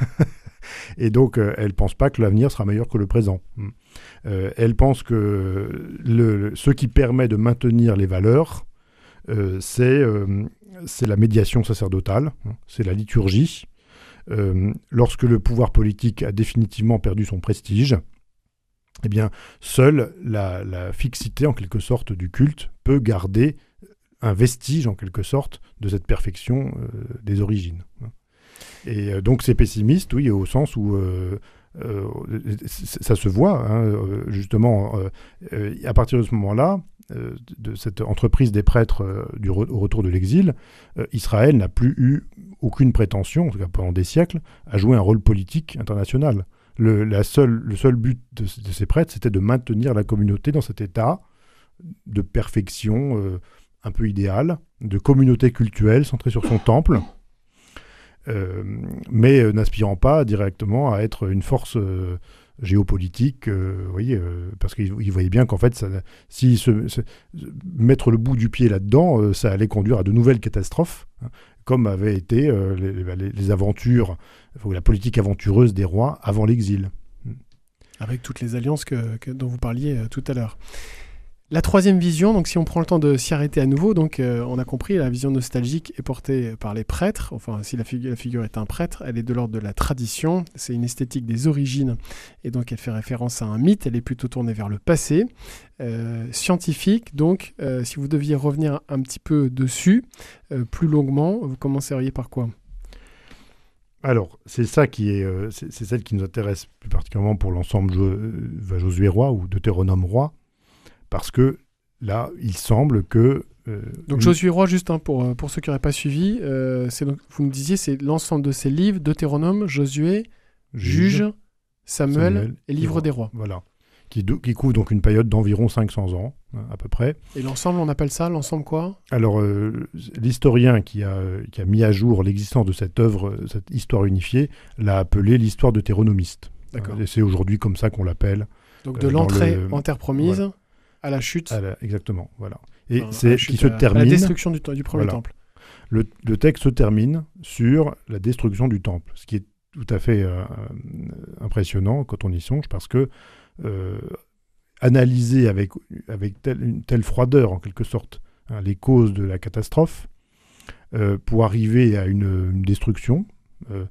Et donc euh, elle ne pense pas que l'avenir sera meilleur que le présent. Euh, elle pense que le, le, ce qui permet de maintenir les valeurs, euh, c'est, euh, c'est la médiation sacerdotale, hein, c'est la liturgie. Euh, lorsque le pouvoir politique a définitivement perdu son prestige, eh bien, seule la, la fixité, en quelque sorte, du culte peut garder un vestige, en quelque sorte, de cette perfection euh, des origines. Et euh, donc, c'est pessimiste, oui, au sens où euh, euh, ça se voit, hein, justement, euh, euh, à partir de ce moment-là, euh, de cette entreprise des prêtres euh, du re- au retour de l'exil, euh, Israël n'a plus eu aucune prétention, en tout cas pendant des siècles, à jouer un rôle politique international. Le, la seule, le seul but de, de ces prêtres, c'était de maintenir la communauté dans cet état de perfection euh, un peu idéal, de communauté cultuelle centrée sur son temple, euh, mais euh, n'aspirant pas directement à être une force euh, géopolitique, euh, vous voyez, euh, parce qu'ils voyaient bien qu'en fait, ça, si se, se, mettre le bout du pied là-dedans, euh, ça allait conduire à de nouvelles catastrophes, hein, comme avaient été euh, les, les, les aventures, la politique aventureuse des rois avant l'exil. Avec toutes les alliances que, que, dont vous parliez euh, tout à l'heure. La troisième vision, donc si on prend le temps de s'y arrêter à nouveau, donc euh, on a compris, la vision nostalgique est portée par les prêtres. Enfin, si la, figu- la figure est un prêtre, elle est de l'ordre de la tradition. C'est une esthétique des origines, et donc elle fait référence à un mythe. Elle est plutôt tournée vers le passé. Euh, scientifique, donc, euh, si vous deviez revenir un petit peu dessus, euh, plus longuement, vous commenceriez par quoi ? Alors, c'est ça qui est, euh, c'est, c'est celle qui nous intéresse plus particulièrement pour l'ensemble jo- euh, Josué roi ou Deutéronome roi, parce que là, il semble que... Euh, donc une... Josué roi, juste hein, pour, pour ceux qui n'auraient pas suivi, euh, c'est donc, vous me disiez, c'est l'ensemble de ces livres, Deutéronome, Josué, Juge, Juge Samuel, Samuel et Livre et des rois. Voilà, qui, qui couvre donc une période d'environ cinq cents ans, hein, à peu près. Et l'ensemble, on appelle ça, l'ensemble quoi ? Alors, euh, l'historien qui a, qui a mis à jour l'existence de cette œuvre, cette histoire unifiée, l'a appelé l'histoire deutéronomiste. D'accord. Euh, et c'est aujourd'hui comme ça qu'on l'appelle. Donc de euh, l'entrée le... en terre promise... Voilà. À la chute. À la, exactement, voilà. Et enfin, c'est qui se à, termine... À la destruction du, du premier voilà. temple. Le, le texte se termine sur la destruction du temple, ce qui est tout à fait euh, impressionnant quand on y songe, parce que euh, analyser avec, avec telle, une telle froideur, en quelque sorte, hein, les causes de la catastrophe, euh, pour arriver à une, une destruction euh,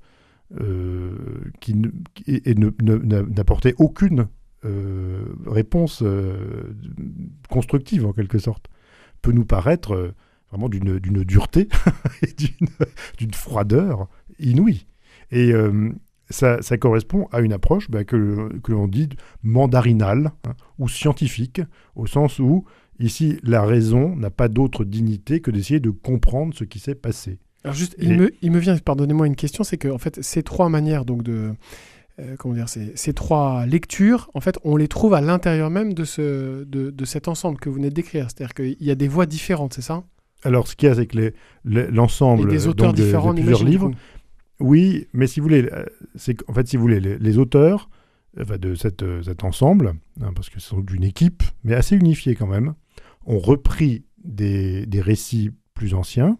euh, qui, ne, qui et ne, ne, n'apportait aucune Euh, réponse euh, constructive en quelque sorte, peut nous paraître euh, vraiment d'une, d'une dureté et d'une, d'une froideur inouïe. Et euh, ça, ça correspond à une approche bah, que, que l'on dit mandarinale, hein, ou scientifique, au sens où ici la raison n'a pas d'autre dignité que d'essayer de comprendre ce qui s'est passé. Alors juste, et... il, me, il me vient, pardonnez-moi une question, c'est que en fait ces trois manières donc de Euh, comment dire, ces, ces trois lectures, en fait, on les trouve à l'intérieur même de, ce, de, de cet ensemble que vous venez de décrire. C'est-à-dire qu'il y a des voix différentes, c'est ça ? Alors, ce qu'il y a, c'est que les, les, l'ensemble Et des auteurs donc, de, différents, de plusieurs livres, oui, mais si vous voulez, c'est en fait, si vous voulez, les, les auteurs enfin, de cette, cet ensemble, hein, parce que c'est d'une équipe, mais assez unifiée quand même, ont repris des, des récits plus anciens,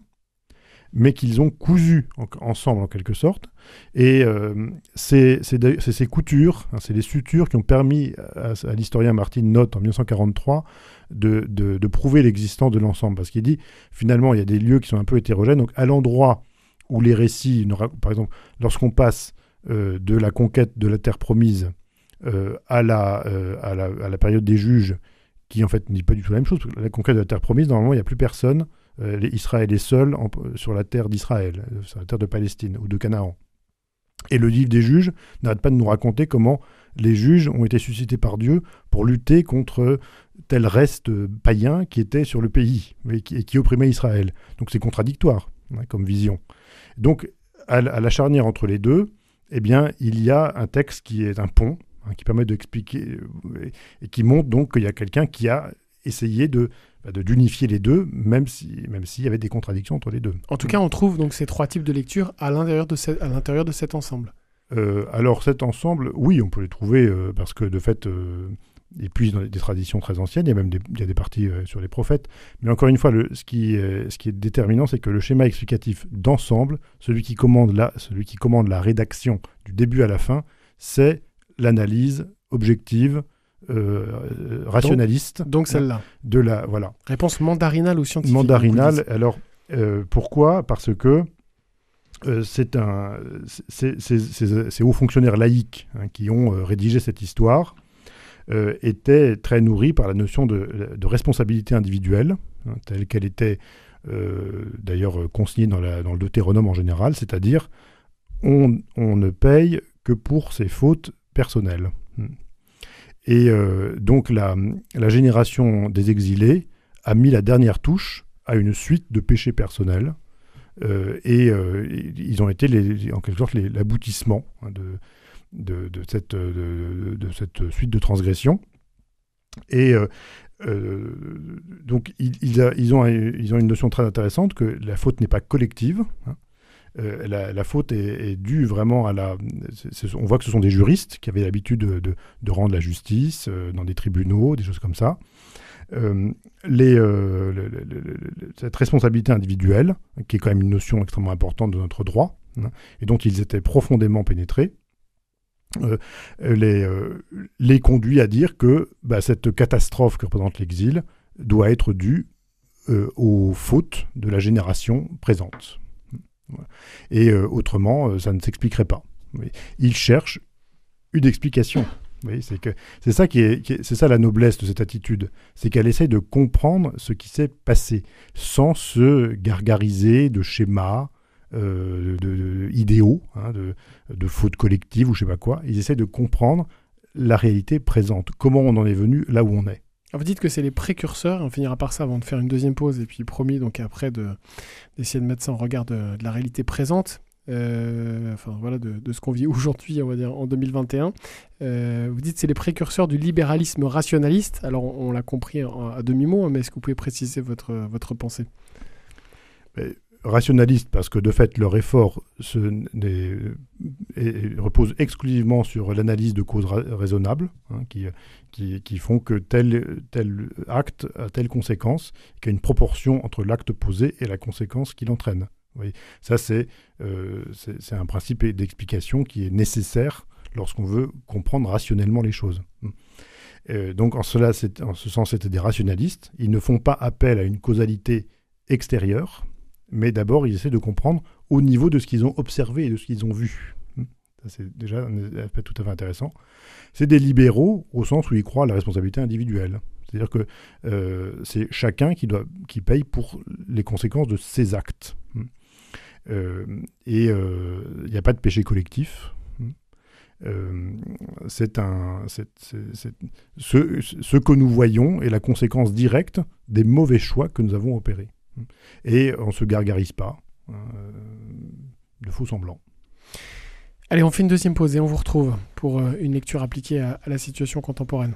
mais qu'ils ont cousus en, ensemble en quelque sorte. Et euh, c'est, c'est, de, c'est ces coutures, hein, c'est les sutures qui ont permis à, à l'historien Martin Noth en dix-neuf cent quarante-trois de, de, de prouver l'existence de l'ensemble. Parce qu'il dit, finalement, il y a des lieux qui sont un peu hétérogènes. Donc à l'endroit où les récits, par exemple, lorsqu'on passe euh, de la conquête de la terre promise euh, à, la, euh, à, la, à la période des juges, qui en fait ne dit pas du tout la même chose, parce que la conquête de la terre promise, normalement, il n'y a plus personne. Euh, Israël est seul en, sur la terre d'Israël, sur la terre de Palestine ou de Canaan. Et le livre des juges n'arrête pas de nous raconter comment les juges ont été suscités par Dieu pour lutter contre tel reste païen qui était sur le pays et qui, et qui opprimait Israël. Donc c'est contradictoire, hein, comme vision. Donc à, à la charnière entre les deux, eh bien, il y a un texte qui est un pont, hein, qui permet d'expliquer et, et qui montre donc qu'il y a quelqu'un qui a essayé de De, d'unifier les deux, même si, même s'il y avait des contradictions entre les deux. En tout cas, on trouve donc ces trois types de lecture à l'intérieur de, ce, à l'intérieur de cet ensemble. Euh, alors cet ensemble, oui, on peut les trouver, euh, parce que de fait, euh, et puis dans des traditions très anciennes, il y a même des, il y a des parties euh, sur les prophètes. Mais encore une fois, le, ce, qui, euh, ce qui est déterminant, c'est que le schéma explicatif d'ensemble, celui qui commande la, celui qui commande la rédaction du début à la fin, c'est l'analyse objective, euh, rationaliste. Donc, donc celle-là. De la, voilà. Réponse mandarinale ou scientifique? Mandarinale. Alors, euh, pourquoi? Parce que euh, c'est, un, c'est, c'est, c'est, ces hauts fonctionnaires laïcs hein, qui ont euh, rédigé cette histoire euh, étaient très nourris par la notion de, de responsabilité individuelle, hein, telle qu'elle était euh, d'ailleurs consignée dans, la, dans le Deutéronome en général, c'est-à-dire on, on ne paye que pour ses fautes personnelles. Et euh, donc la, la génération des exilés a mis la dernière touche à une suite de péchés personnels euh, et euh, ils ont été les, en quelque sorte les, l'aboutissement hein, de, de, de, cette, de, de cette suite de transgressions. Et euh, euh, donc ils, ils, a, ils, ont, ils ont une notion très intéressante que la faute n'est pas collective. Hein. Euh, la, la faute est, est due vraiment à la... C'est, on voit que ce sont des juristes qui avaient l'habitude de, de, de rendre la justice euh, dans des tribunaux, des choses comme ça. Euh, les, euh, le, le, le, cette responsabilité individuelle, qui est quand même une notion extrêmement importante de notre droit, hein, et dont ils étaient profondément pénétrés, euh, les, euh, les conduit à dire que bah, cette catastrophe que représente l'exil doit être due euh, aux fautes de la génération présente. Et euh, autrement, euh, ça ne s'expliquerait pas. Oui. Il cherche une explication. Oui, c'est, que, c'est, ça qui est, qui est, c'est ça la noblesse de cette attitude. C'est qu'elle essaie de comprendre ce qui s'est passé, sans se gargariser de schémas, euh, de, de, idéaux, hein, de, de fautes collectives ou je ne sais pas quoi. Ils essaient de comprendre la réalité présente, comment on en est venu là où on est. Alors vous dites que c'est les précurseurs, on finira par ça avant de faire une deuxième pause, et puis promis donc après de, d'essayer de mettre ça en regard de, de la réalité présente, euh, enfin voilà, de, de ce qu'on vit aujourd'hui, on va dire en deux mille vingt et un. Euh, vous dites que c'est les précurseurs du libéralisme rationaliste, alors on, on l'a compris à, à demi-mot, mais est-ce que vous pouvez préciser votre, votre pensée? mais, Rationaliste, parce que de fait leur effort se, n'est, est, repose exclusivement sur l'analyse de causes ra- raisonnables, hein, qui, qui, qui font que tel, tel acte a telle conséquence, qu'il y a une proportion entre l'acte posé et la conséquence qu'il entraîne. Vous voyez, ça c'est, euh, c'est, c'est un principe d'explication qui est nécessaire lorsqu'on veut comprendre rationnellement les choses. Euh, donc en, cela, c'est, en ce sens, c'était des rationalistes. Ils ne font pas appel à une causalité extérieure, mais d'abord, ils essaient de comprendre au niveau de ce qu'ils ont observé et de ce qu'ils ont vu. Ça, c'est déjà un aspect tout à fait intéressant. C'est des libéraux au sens où ils croient à la responsabilité individuelle. C'est-à-dire que euh, c'est chacun qui, doit, qui paye pour les conséquences de ses actes. Euh, et il euh, n'y a pas de péché collectif. Euh, c'est un, c'est, c'est, c'est, ce, ce que nous voyons est la conséquence directe des mauvais choix que nous avons opérés. Et on ne se gargarise pas euh, de faux semblants. Allez, on fait une deuxième pause et on vous retrouve pour euh, une lecture appliquée à, à la situation contemporaine.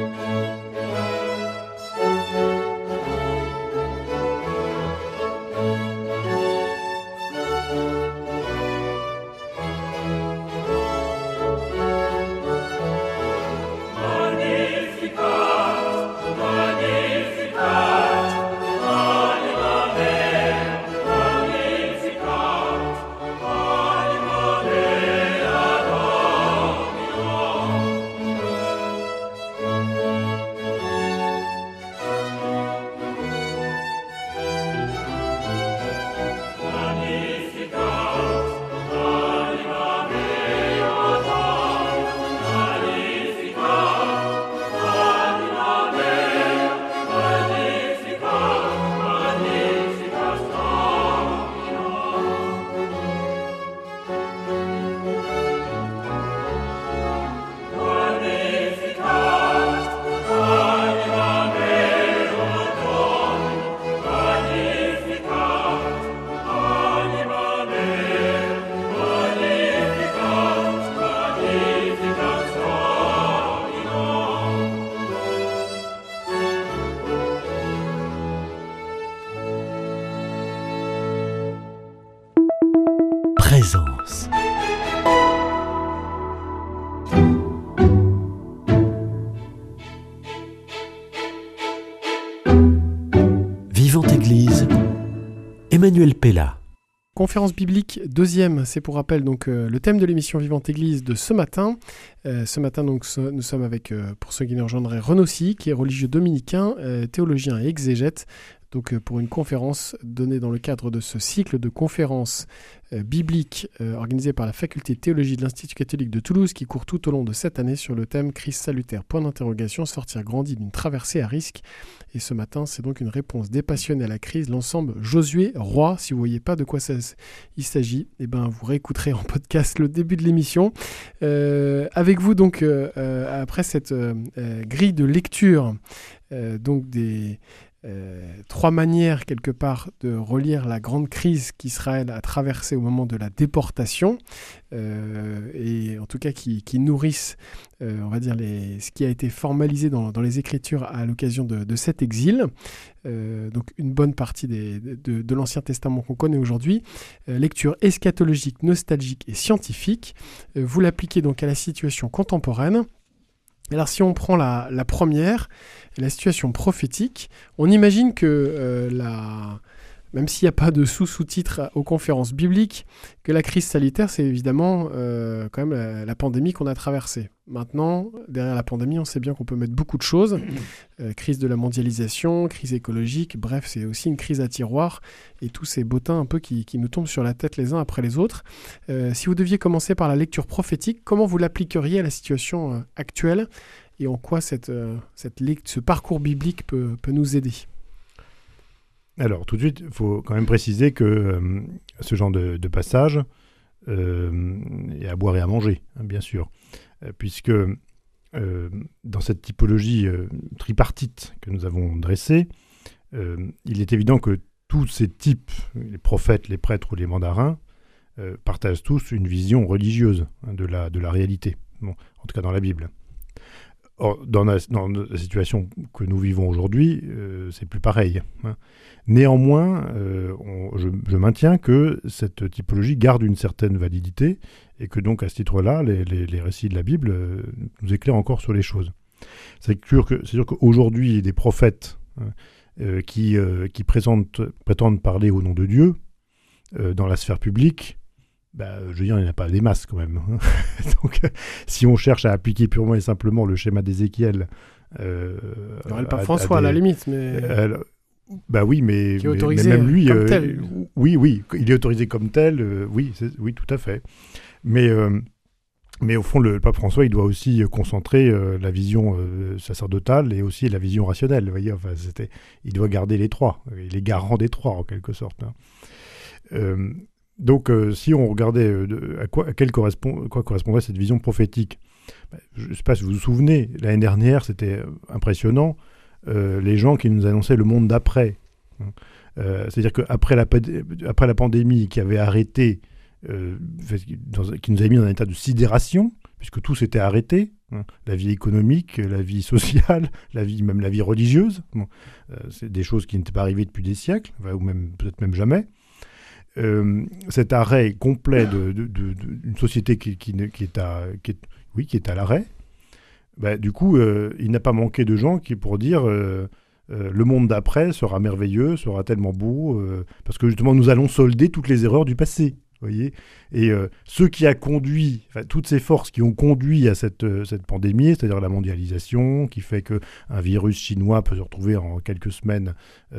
Présence. Église, Emmanuel Pella. Conférence biblique deuxième, c'est pour rappel donc euh, le thème de l'émission Vivante Église de ce matin. Euh, ce matin donc ce, nous sommes avec, euh, pour ceux qui nous rejoindraient, Renaud Silly, qui est religieux dominicain, euh, théologien et exégète. Donc euh, pour une conférence donnée dans le cadre de ce cycle de conférences euh, bibliques euh, organisé par la faculté de théologie de l'Institut catholique de Toulouse, qui court tout au long de cette année sur le thème Crise salutaire, point d'interrogation, sortir grandi d'une traversée à risque. Et ce matin, c'est donc une réponse dépassionnée à la crise, l'ensemble Josué Roi. Si vous ne voyez pas de quoi ça, il s'agit, eh ben, vous réécouterez en podcast le début de l'émission. Euh, avec vous donc, euh, euh, après cette euh, euh, grille de lecture, euh, donc des... Euh, trois manières quelque part de relire la grande crise qu'Israël a traversée au moment de la déportation euh, et en tout cas qui, qui nourrissent euh, on va dire les, ce qui a été formalisé dans, dans les Écritures à l'occasion de, de cet exil. Euh, donc une bonne partie des, de, de l'Ancien Testament qu'on connaît aujourd'hui, euh, lecture eschatologique, nostalgique et scientifique. Euh, vous l'appliquez donc à la situation contemporaine. Alors si on prend la, la première, la situation prophétique, on imagine que euh, la, même s'il n'y a pas de sous-sous-titres aux conférences bibliques, que la crise sanitaire, c'est évidemment euh, quand même la, la pandémie qu'on a traversée. Maintenant, derrière la pandémie, on sait bien qu'on peut mettre beaucoup de choses. Euh, crise de la mondialisation, crise écologique, bref, c'est aussi une crise à tiroir et tous ces bottins un peu qui, qui nous tombent sur la tête les uns après les autres. Euh, si vous deviez commencer par la lecture prophétique, comment vous l'appliqueriez à la situation euh, actuelle et en quoi cette, euh, cette lect- ce parcours biblique peut, peut nous aider ? Alors, tout de suite, il faut quand même préciser que euh, ce genre de, de passage euh, est à boire et à manger, hein, bien sûr, euh, puisque euh, dans cette typologie euh, tripartite que nous avons dressée, euh, il est évident que tous ces types, les prophètes, les prêtres ou les mandarins, euh, partagent tous une vision religieuse hein, de, la, de la réalité, bon, en tout cas dans la Bible. Or, dans, la, dans la situation que nous vivons aujourd'hui, euh, c'est plus pareil. Hein. Néanmoins, euh, on, je, je maintiens que cette typologie garde une certaine validité et que donc à ce titre-là, les, les, les récits de la Bible euh, nous éclairent encore sur les choses. C'est sûr, que, c'est sûr qu'aujourd'hui, il y a des prophètes hein, euh, qui, euh, qui présentent, prétendent parler au nom de Dieu euh, dans la sphère publique. Bah, je veux dire, il n'y en a pas des masses quand même. Donc, si on cherche à appliquer purement et simplement le schéma d'Ézéchiel... Euh, il y aurait le pape François à, des, à la limite, mais... Euh, bah oui, mais, qui est autorisé mais même lui... comme euh, tel. Oui, oui, il est autorisé comme tel, euh, oui, c'est, oui, tout à fait. Mais, euh, mais au fond, le, le pape François, il doit aussi concentrer euh, la vision euh, sacerdotale et aussi la vision rationnelle. Vous voyez, enfin, c'était, il doit garder les trois. Il est garant des trois, en quelque sorte. Hein. Euh, Donc, euh, si on regardait euh, de, à, quoi, à quelle correspond, quoi correspondrait cette vision prophétique, bah, je ne sais pas si vous vous souvenez, l'année dernière, c'était impressionnant, euh, les gens qui nous annonçaient le monde d'après. Hein. Euh, c'est-à-dire qu'après la, après la pandémie qui avait arrêté, euh, dans, qui nous avait mis dans un état de sidération, puisque tout s'était arrêté, hein, la vie économique, la vie sociale, la vie, même la vie religieuse, bon, euh, c'est des choses qui n'étaient pas arrivées depuis des siècles, enfin, ou même, peut-être même jamais. Euh, cet arrêt complet de, de, de, de, d'une société qui, qui, qui, est à, qui, est, oui, qui est à l'arrêt, bah, du coup, euh, il n'a pas manqué de gens qui, pour dire euh, euh, le monde d'après sera merveilleux, sera tellement beau, euh, parce que justement, nous allons solder toutes les erreurs du passé. Voyez, et euh, ce qui a conduit, enfin, toutes ces forces qui ont conduit à cette, euh, cette pandémie, c'est-à-dire la mondialisation, qui fait qu'un virus chinois peut se retrouver en quelques semaines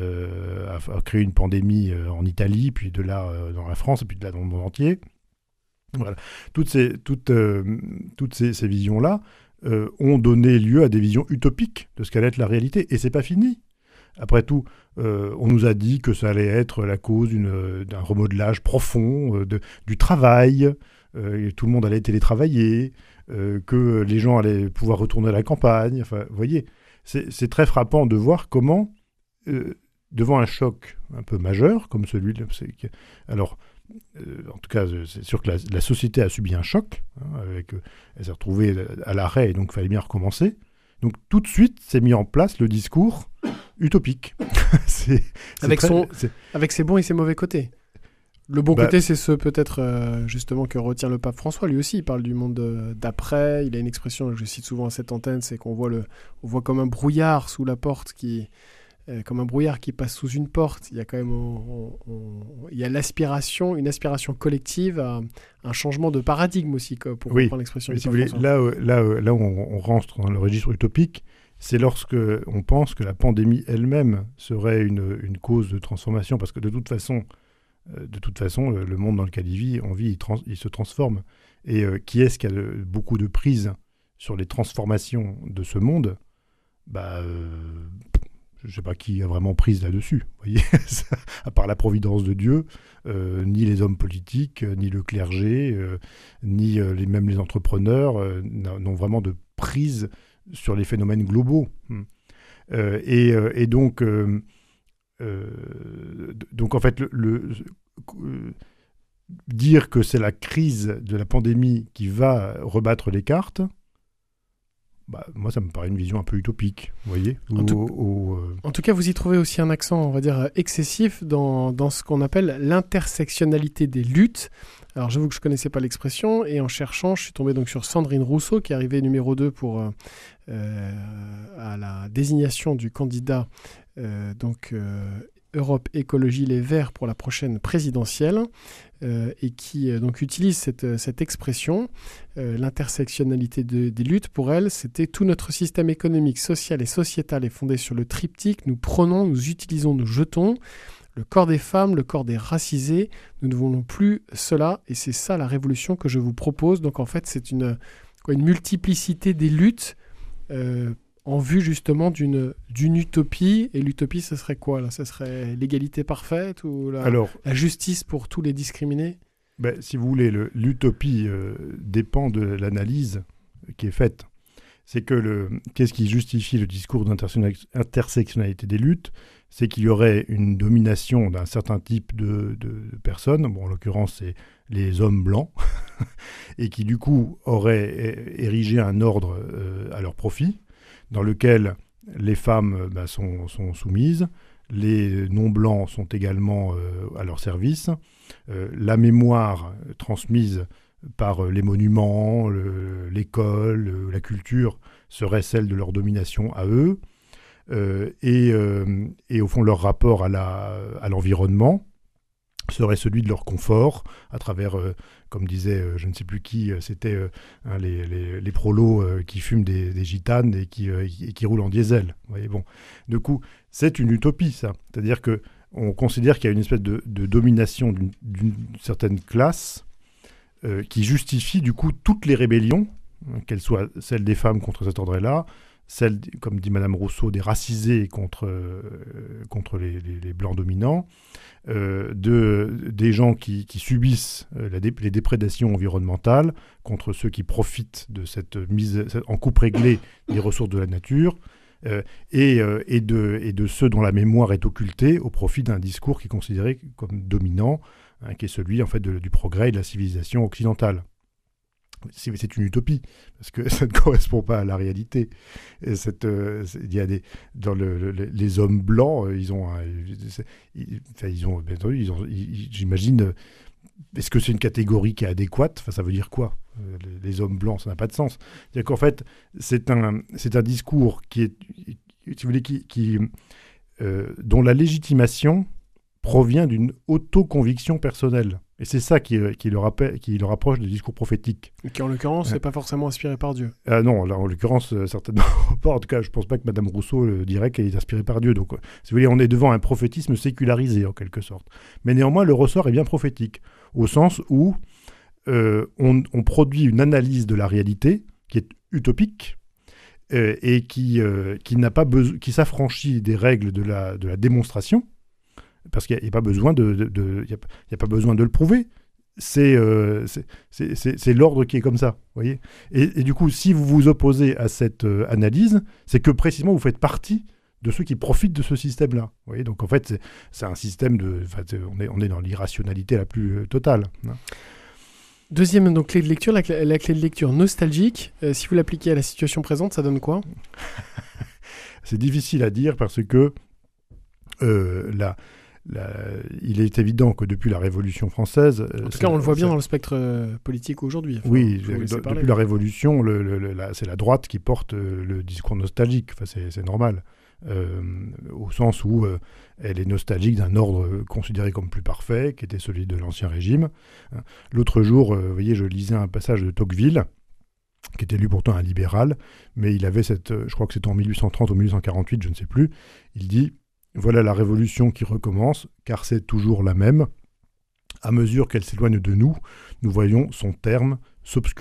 euh, à, à créer une pandémie euh, en Italie, puis de là euh, dans la France, et puis de là dans le monde entier. Voilà. Toutes ces, toutes, euh, toutes ces, ces visions-là euh, ont donné lieu à des visions utopiques de ce qu'allait être la réalité, et c'est pas fini. Après tout, euh, on nous a dit que ça allait être la cause d'une, d'un remodelage profond euh, de, du travail, euh, et tout le monde allait télétravailler, euh, que les gens allaient pouvoir retourner à la campagne. Enfin, vous voyez, c'est, c'est très frappant de voir comment, euh, devant un choc un peu majeur, comme celui-là, c'est, alors, euh, en tout cas, c'est sûr que la, la société a subi un choc, hein, avec, euh, elle s'est retrouvée à l'arrêt, et donc il fallait bien recommencer. Donc tout de suite, s'est mis en place le discours utopique. c'est, c'est avec, très, son, c'est... avec ses bons et ses mauvais côtés. Le bon bah, côté, c'est ce peut-être euh, justement que retient le pape François. Lui aussi, il parle du monde euh, d'après. Il a une expression que je cite souvent à cette antenne, c'est qu'on voit, le, on voit comme un brouillard sous la porte qui, euh, comme un brouillard qui passe sous une porte. Il y a quand même on, on, on, il y a l'aspiration, une aspiration collective à un changement de paradigme aussi, quoi, pour oui. reprendre l'expression. Si vous voulez, là, euh, là, euh, là où on, on rentre dans le registre utopique, c'est lorsque on pense que la pandémie elle-même serait une, une cause de transformation, parce que de toute façon, euh, de toute façon, le, le monde dans lequel il vit, on vit, il, trans, il se transforme. Et euh, qui est-ce qui a de, beaucoup de prise sur les transformations de ce monde? Bah, euh, je ne sais pas qui a vraiment prise là-dessus, vous voyez, à part la providence de Dieu, euh, ni les hommes politiques, ni le clergé, euh, ni euh, les, même les entrepreneurs euh, n'ont vraiment de prise sur les phénomènes globaux. Euh, et, euh, et donc, euh, euh, donc, en fait, le, le, euh, dire que c'est la crise de la pandémie qui va rebattre les cartes, bah, moi, ça me paraît une vision un peu utopique, vous voyez. En, tout, au, au, euh... en tout cas, vous y trouvez aussi un accent, on va dire, excessif dans, dans ce qu'on appelle l'intersectionnalité des luttes. Alors, j'avoue que je ne connaissais pas l'expression, et en cherchant, je suis tombé donc sur Sandrine Rousseau, qui est arrivée numéro deux pour, euh, à la désignation du candidat euh, donc, euh, Europe Écologie Les Verts pour la prochaine présidentielle, euh, et qui euh, donc utilise cette, cette expression, euh, l'intersectionnalité de, des luttes. Pour elle, c'était tout notre système économique, social et sociétal est fondé sur le triptyque. Nous prenons, nous utilisons, nous jetons. Le corps des femmes, le corps des racisés, nous ne voulons plus cela, et c'est ça la révolution que je vous propose. Donc en fait, c'est une, quoi, une multiplicité des luttes euh, en vue justement d'une, d'une utopie. Et l'utopie, ce serait quoi là? Ce serait l'égalité parfaite ou la, Alors, la justice pour tous les discriminés? Ben, si vous voulez, le, l'utopie euh, dépend de l'analyse qui est faite. C'est que le, qu'est-ce qui justifie le discours d'intersectionnalité des luttes? C'est qu'il y aurait une domination d'un certain type de, de, de personnes, bon, en l'occurrence c'est les hommes blancs, et qui du coup auraient érigé un ordre euh, à leur profit, dans lequel les femmes bah, sont, sont soumises, les non-blancs sont également euh, à leur service, euh, la mémoire transmise par les monuments, le, l'école, le, la culture serait celle de leur domination à eux, euh, et, euh, et au fond leur rapport à, la, à l'environnement serait celui de leur confort, à travers, euh, comme disait euh, je ne sais plus qui, euh, c'était euh, hein, les, les, les prolos euh, qui fument des, des gitanes et qui, euh, et qui roulent en diesel. Vous voyez, bon. Du coup, c'est une utopie, ça. C'est-à-dire qu'on considère qu'il y a une espèce de, de domination d'une, d'une certaine classe euh, qui justifie du coup toutes les rébellions, hein, qu'elles soient celles des femmes contre cet ordre-là, celles, comme dit Madame Rousseau, des racisés contre, euh, contre les, les, les blancs dominants, euh, de, des gens qui, qui subissent euh, la dé, les déprédations environnementales contre ceux qui profitent de cette mise en coupe réglée des ressources de la nature, euh, et, euh, et, de, et de ceux dont la mémoire est occultée au profit d'un discours qui est considéré comme dominant, hein, qui est celui en fait, de, du progrès et de la civilisation occidentale. C'est, c'est une utopie, parce que ça ne correspond pas à la réalité. Et cette, euh, il y a des, dans le, le, les hommes blancs, euh, ils ont, un, ils, enfin, ils ont, bien entendu, ils ont, ils, j'imagine, euh, est-ce que c'est une catégorie qui est adéquate? Enfin, ça veut dire quoi, euh, les, les hommes blancs? Ça n'a pas de sens. C'est-à-dire qu'en fait, c'est un, c'est un discours qui est, si vous voulez, qui, qui, euh, dont la légitimation provient d'une autoconviction personnelle. Et c'est ça qui, qui, le rappelle, qui le rapproche du discours prophétique. Et qui, en l'occurrence, n'est ouais. pas forcément inspiré par Dieu. Ah non, là, en l'occurrence, euh, certainement pas. En tout cas, je ne pense pas que Madame Rousseau euh, dirait qu'elle est inspirée par Dieu. Donc, euh, si vous voulez, on est devant un prophétisme sécularisé, en quelque sorte. Mais néanmoins, le ressort est bien prophétique, au sens où euh, on, on produit une analyse de la réalité qui est utopique, euh, et qui, euh, qui, n'a pas beso- qui s'affranchit des règles de la, de la démonstration, parce qu'il n'y a, a pas besoin de, de, de y a, y a pas besoin de le prouver. C'est, euh, c'est, c'est, c'est, c'est l'ordre qui est comme ça, voyez. Et, et du coup, si vous vous opposez à cette euh, analyse, c'est que précisément vous faites partie de ceux qui profitent de ce système-là. Voyez. Donc en fait, c'est, c'est un système de, on est, on est dans l'irrationalité la plus euh, totale. Hein. Deuxième donc, clé de lecture, la, clé, la clé de lecture nostalgique. Euh, si vous l'appliquez à la situation présente, ça donne quoi? C'est difficile à dire parce que euh, la La, il est évident que depuis la Révolution française... En tout cas, on le voit bien dans le spectre euh, politique aujourd'hui. Enfin, oui, de, de, depuis la Révolution, le, le, le, la, c'est la droite qui porte euh, le discours nostalgique. Enfin, c'est, c'est normal. euh, au sens où euh, elle est nostalgique d'un ordre considéré comme plus parfait, qui était celui de l'Ancien Régime. L'autre jour, euh, vous voyez, je lisais un passage de Tocqueville, qui était lui pourtant un libéral, mais il avait cette, je crois que c'était en mille huit cent trente ou mille huit cent quarante-huit, je ne sais plus, il dit « Voilà la révolution qui recommence, car c'est toujours la même. À mesure qu'elle s'éloigne de nous, nous voyons son terme s'obscurcir. »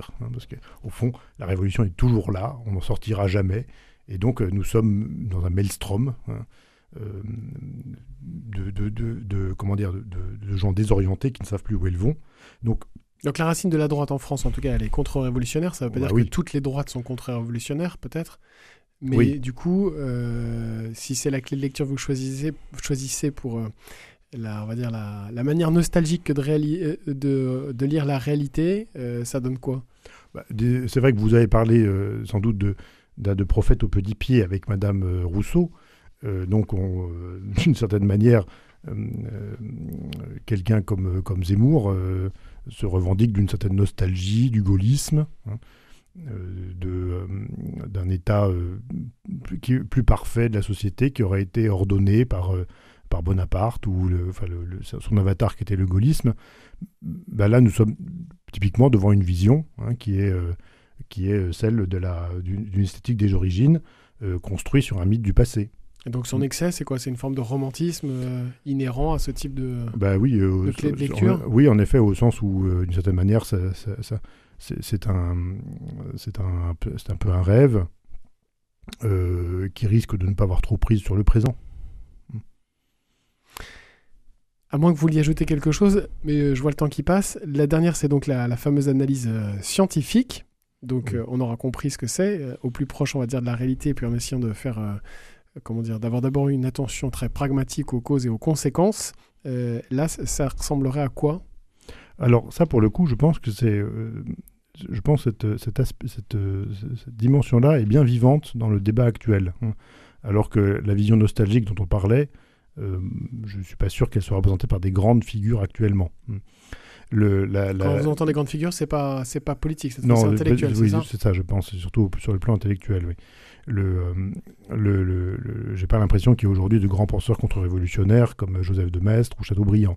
Parce qu'au fond, la révolution est toujours là, on n'en sortira jamais, et donc euh, nous sommes dans un maelstrom hein, euh, de, de, de, de, comment dire, de, de, de gens désorientés qui ne savent plus où ils vont. Donc, Donc la racine de la droite en France, en tout cas, elle est contre-révolutionnaire. Ça ne veut pas bah dire oui. que toutes les droites sont contre-révolutionnaires, peut-être. Mais Oui. du coup, euh, si c'est la clé de lecture que vous choisissez, vous choisissez pour euh, la, on va dire la, la manière nostalgique que de, réali- de, de lire la réalité, euh, ça donne quoi? bah, des, c'est vrai que vous avez parlé euh, sans doute de, de, de Prophète au petit pied avec Madame euh, Rousseau. Euh, donc, on, euh, d'une certaine manière, euh, euh, quelqu'un comme, comme Zemmour euh, se revendique d'une certaine nostalgie du gaullisme, hein, euh, de, euh, d'un état euh, plus, plus parfait de la société qui aurait été ordonné par, euh, par Bonaparte ou le, enfin le, le, son avatar qui était le gaullisme. Ben là, nous sommes typiquement devant une vision hein, qui, est, euh, qui est celle de la, d'une, d'une esthétique des origines euh, construite sur un mythe du passé. Et donc son excès, c'est quoi? C'est une forme de romantisme euh, inhérent à ce type de, bah oui, euh, de clé de en- lecture? Oui, en effet, au sens où, euh, d'une certaine manière, ça, ça, ça, c'est, c'est, un, c'est, un, un peu, c'est un peu un rêve euh, qui risque de ne pas avoir trop prise sur le présent. À moins que vous vouliez ajouter quelque chose, mais euh, je vois le temps qui passe. La dernière, c'est donc la, la fameuse analyse euh, scientifique. Donc Oui. euh, on aura compris ce que c'est, euh, au plus proche, on va dire, de la réalité, et puis en essayant de faire, euh, comment dire, d'avoir d'abord une attention très pragmatique aux causes et aux conséquences. Euh, là, c- ça ressemblerait à quoi? Alors ça, pour le coup, je pense que c'est... euh, je pense que cette, cette, aspe- cette, euh, cette dimension-là est bien vivante dans le débat actuel. hein. Alors que la vision nostalgique dont on parlait, euh, je ne suis pas sûr qu'elle soit représentée par des grandes figures actuellement. Le, la, la- Quand vous entendez grandes figures, c'est pas, c'est pas politique, c'est Non, c'est le- intellectuel, oui, c'est ça? c'est ça, je pense, c'est surtout sur le plan intellectuel. Oui. Le, euh, le, le, le- j'ai pas l'impression qu'il y ait aujourd'hui de grands penseurs contre-révolutionnaires comme Joseph de Maistre ou Chateaubriand.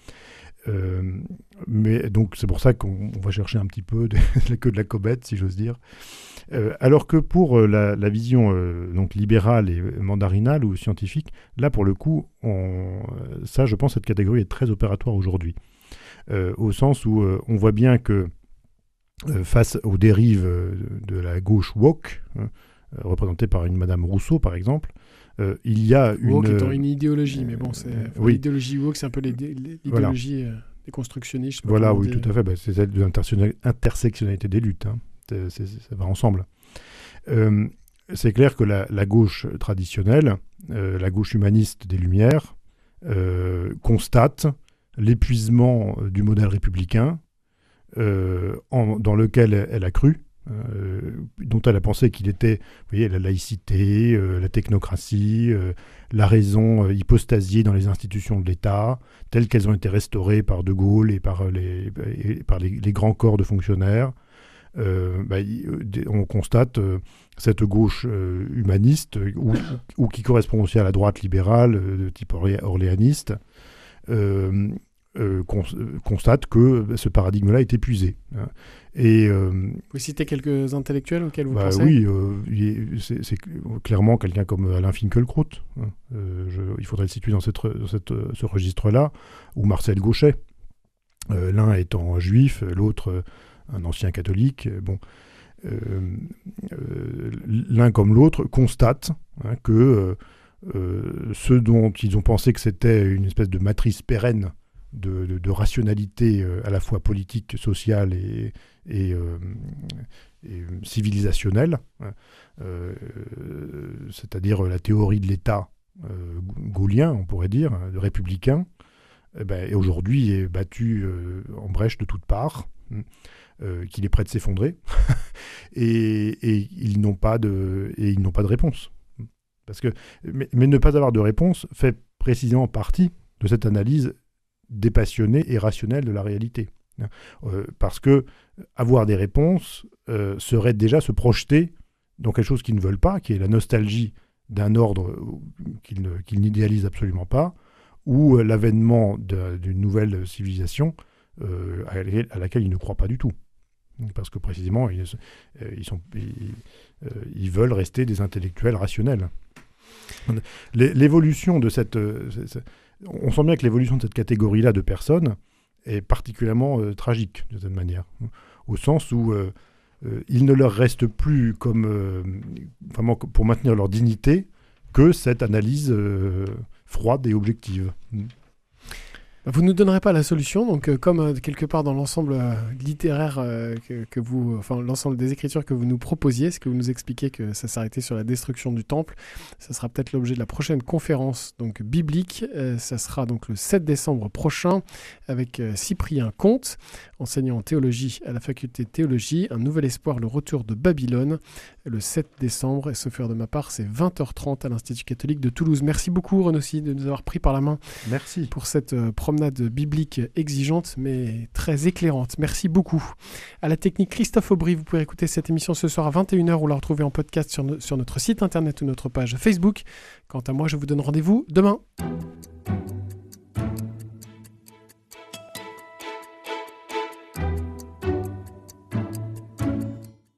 Euh, mais donc c'est pour ça qu'on on va chercher un petit peu de, la queue de la comète, si j'ose dire. Euh, alors que pour euh, la, la vision euh, donc libérale et mandarinale ou scientifique, là pour le coup, on, ça je pense cette catégorie est très opératoire aujourd'hui. Euh, au sens où euh, on voit bien que euh, face aux dérives euh, de la gauche woke, hein, euh, représentée par une Madame Rousseau par exemple, euh, il y a une... Woke étant une idéologie, mais bon, c'est, euh, enfin, oui. l'idéologie woke, c'est un peu l'idé- l'idéologie euh, des constructionnistes. je sais pas Voilà, comment oui, dire. tout à fait. Bah, c'est celle de l'intersectionnalité des luttes. Hein. C'est- c'est- ça va ensemble. Euh, c'est clair que la, la gauche traditionnelle, euh, la gauche humaniste des Lumières, euh, constate l'épuisement euh, du modèle républicain euh, en- dans lequel elle, elle a cru, euh, dont elle a pensé qu'il était, vous voyez, la laïcité, euh, la technocratie, euh, la raison euh, hypostasiée dans les institutions de l'État, telles qu'elles ont été restaurées par De Gaulle et par les, et par les, les grands corps de fonctionnaires. Euh, bah, y- on constate euh, cette gauche euh, humaniste euh, ou, ou qui correspond aussi à la droite libérale euh, de type orlé- orléaniste, euh, euh, cons- euh, constate que ce paradigme-là est épuisé. hein. Et euh, Vous citez quelques intellectuels auxquels vous bah pensez? oui, euh, il est- c'est c'est clairement quelqu'un comme Alain Finkielkraut. hein. Euh, je- il faudrait le situer dans, cette, re- dans cette, euh, ce registre-là, ou Marcel Gauchet. Euh, L'un étant juif, l'autre euh, un ancien catholique. Euh, Bon, euh, euh, l'un comme l'autre constate hein, que euh, euh, ce dont ils ont pensé que c'était une espèce de matrice pérenne de, de- de rationalité euh, à la fois politique, sociale et, et, euh, et civilisationnelle, hein, euh, c'est-à-dire la théorie de l'État euh, gaullien, on pourrait dire, hein, républicain, eh ben, et aujourd'hui est battu euh, en brèche de toutes parts, euh, qu'il est prêt de s'effondrer, et, et ils n'ont pas de, et ils n'ont pas de réponse. Parce que, mais, mais ne pas avoir de réponse fait précisément partie de cette analyse dépassionnée et rationnelle de la réalité. Euh, parce que avoir des réponses euh, serait déjà se projeter dans quelque chose qu'ils ne veulent pas, qui est la nostalgie d'un ordre qu'il, ne, qu'il n'idéalise absolument pas, ou euh, l'avènement de, d'une nouvelle civilisation euh, à, à laquelle il ne croit pas du tout. Parce que précisément, ils, euh, ils, sont, ils, euh, ils veulent rester des intellectuels rationnels. L'évolution de cette... Euh, on sent bien que l'évolution de cette catégorie-là de personnes est particulièrement euh, tragique, de cette manière. Au sens où euh, euh, il ne leur reste plus, comme, euh, vraiment pour maintenir leur dignité, que cette analyse euh, froide et objective. Vous ne nous donnerez pas la solution, donc euh, comme euh, quelque part dans l'ensemble euh, littéraire euh, que, que vous, enfin l'ensemble des écritures que vous nous proposiez, ce que vous nous expliquez que ça s'arrêtait sur la destruction du temple, ça sera peut-être l'objet de la prochaine conférence donc biblique. Euh, ça sera donc le sept décembre prochain avec euh, Cyprien Comte, enseignant en théologie à la faculté de théologie, Un nouvel espoir, le retour de Babylone, le sept décembre, et sauf erreur de ma part, c'est vingt heures trente à l'Institut catholique de Toulouse. Merci beaucoup Renaud Sy de nous avoir pris par la main. Merci. Pour cette euh, promenade biblique exigeante mais très éclairante. Merci beaucoup. À la technique, Christophe Aubry. Vous pouvez écouter cette émission ce soir à vingt et une heures ou la retrouver en podcast sur, no- sur notre site internet ou notre page Facebook. Quant à moi, je vous donne rendez-vous demain.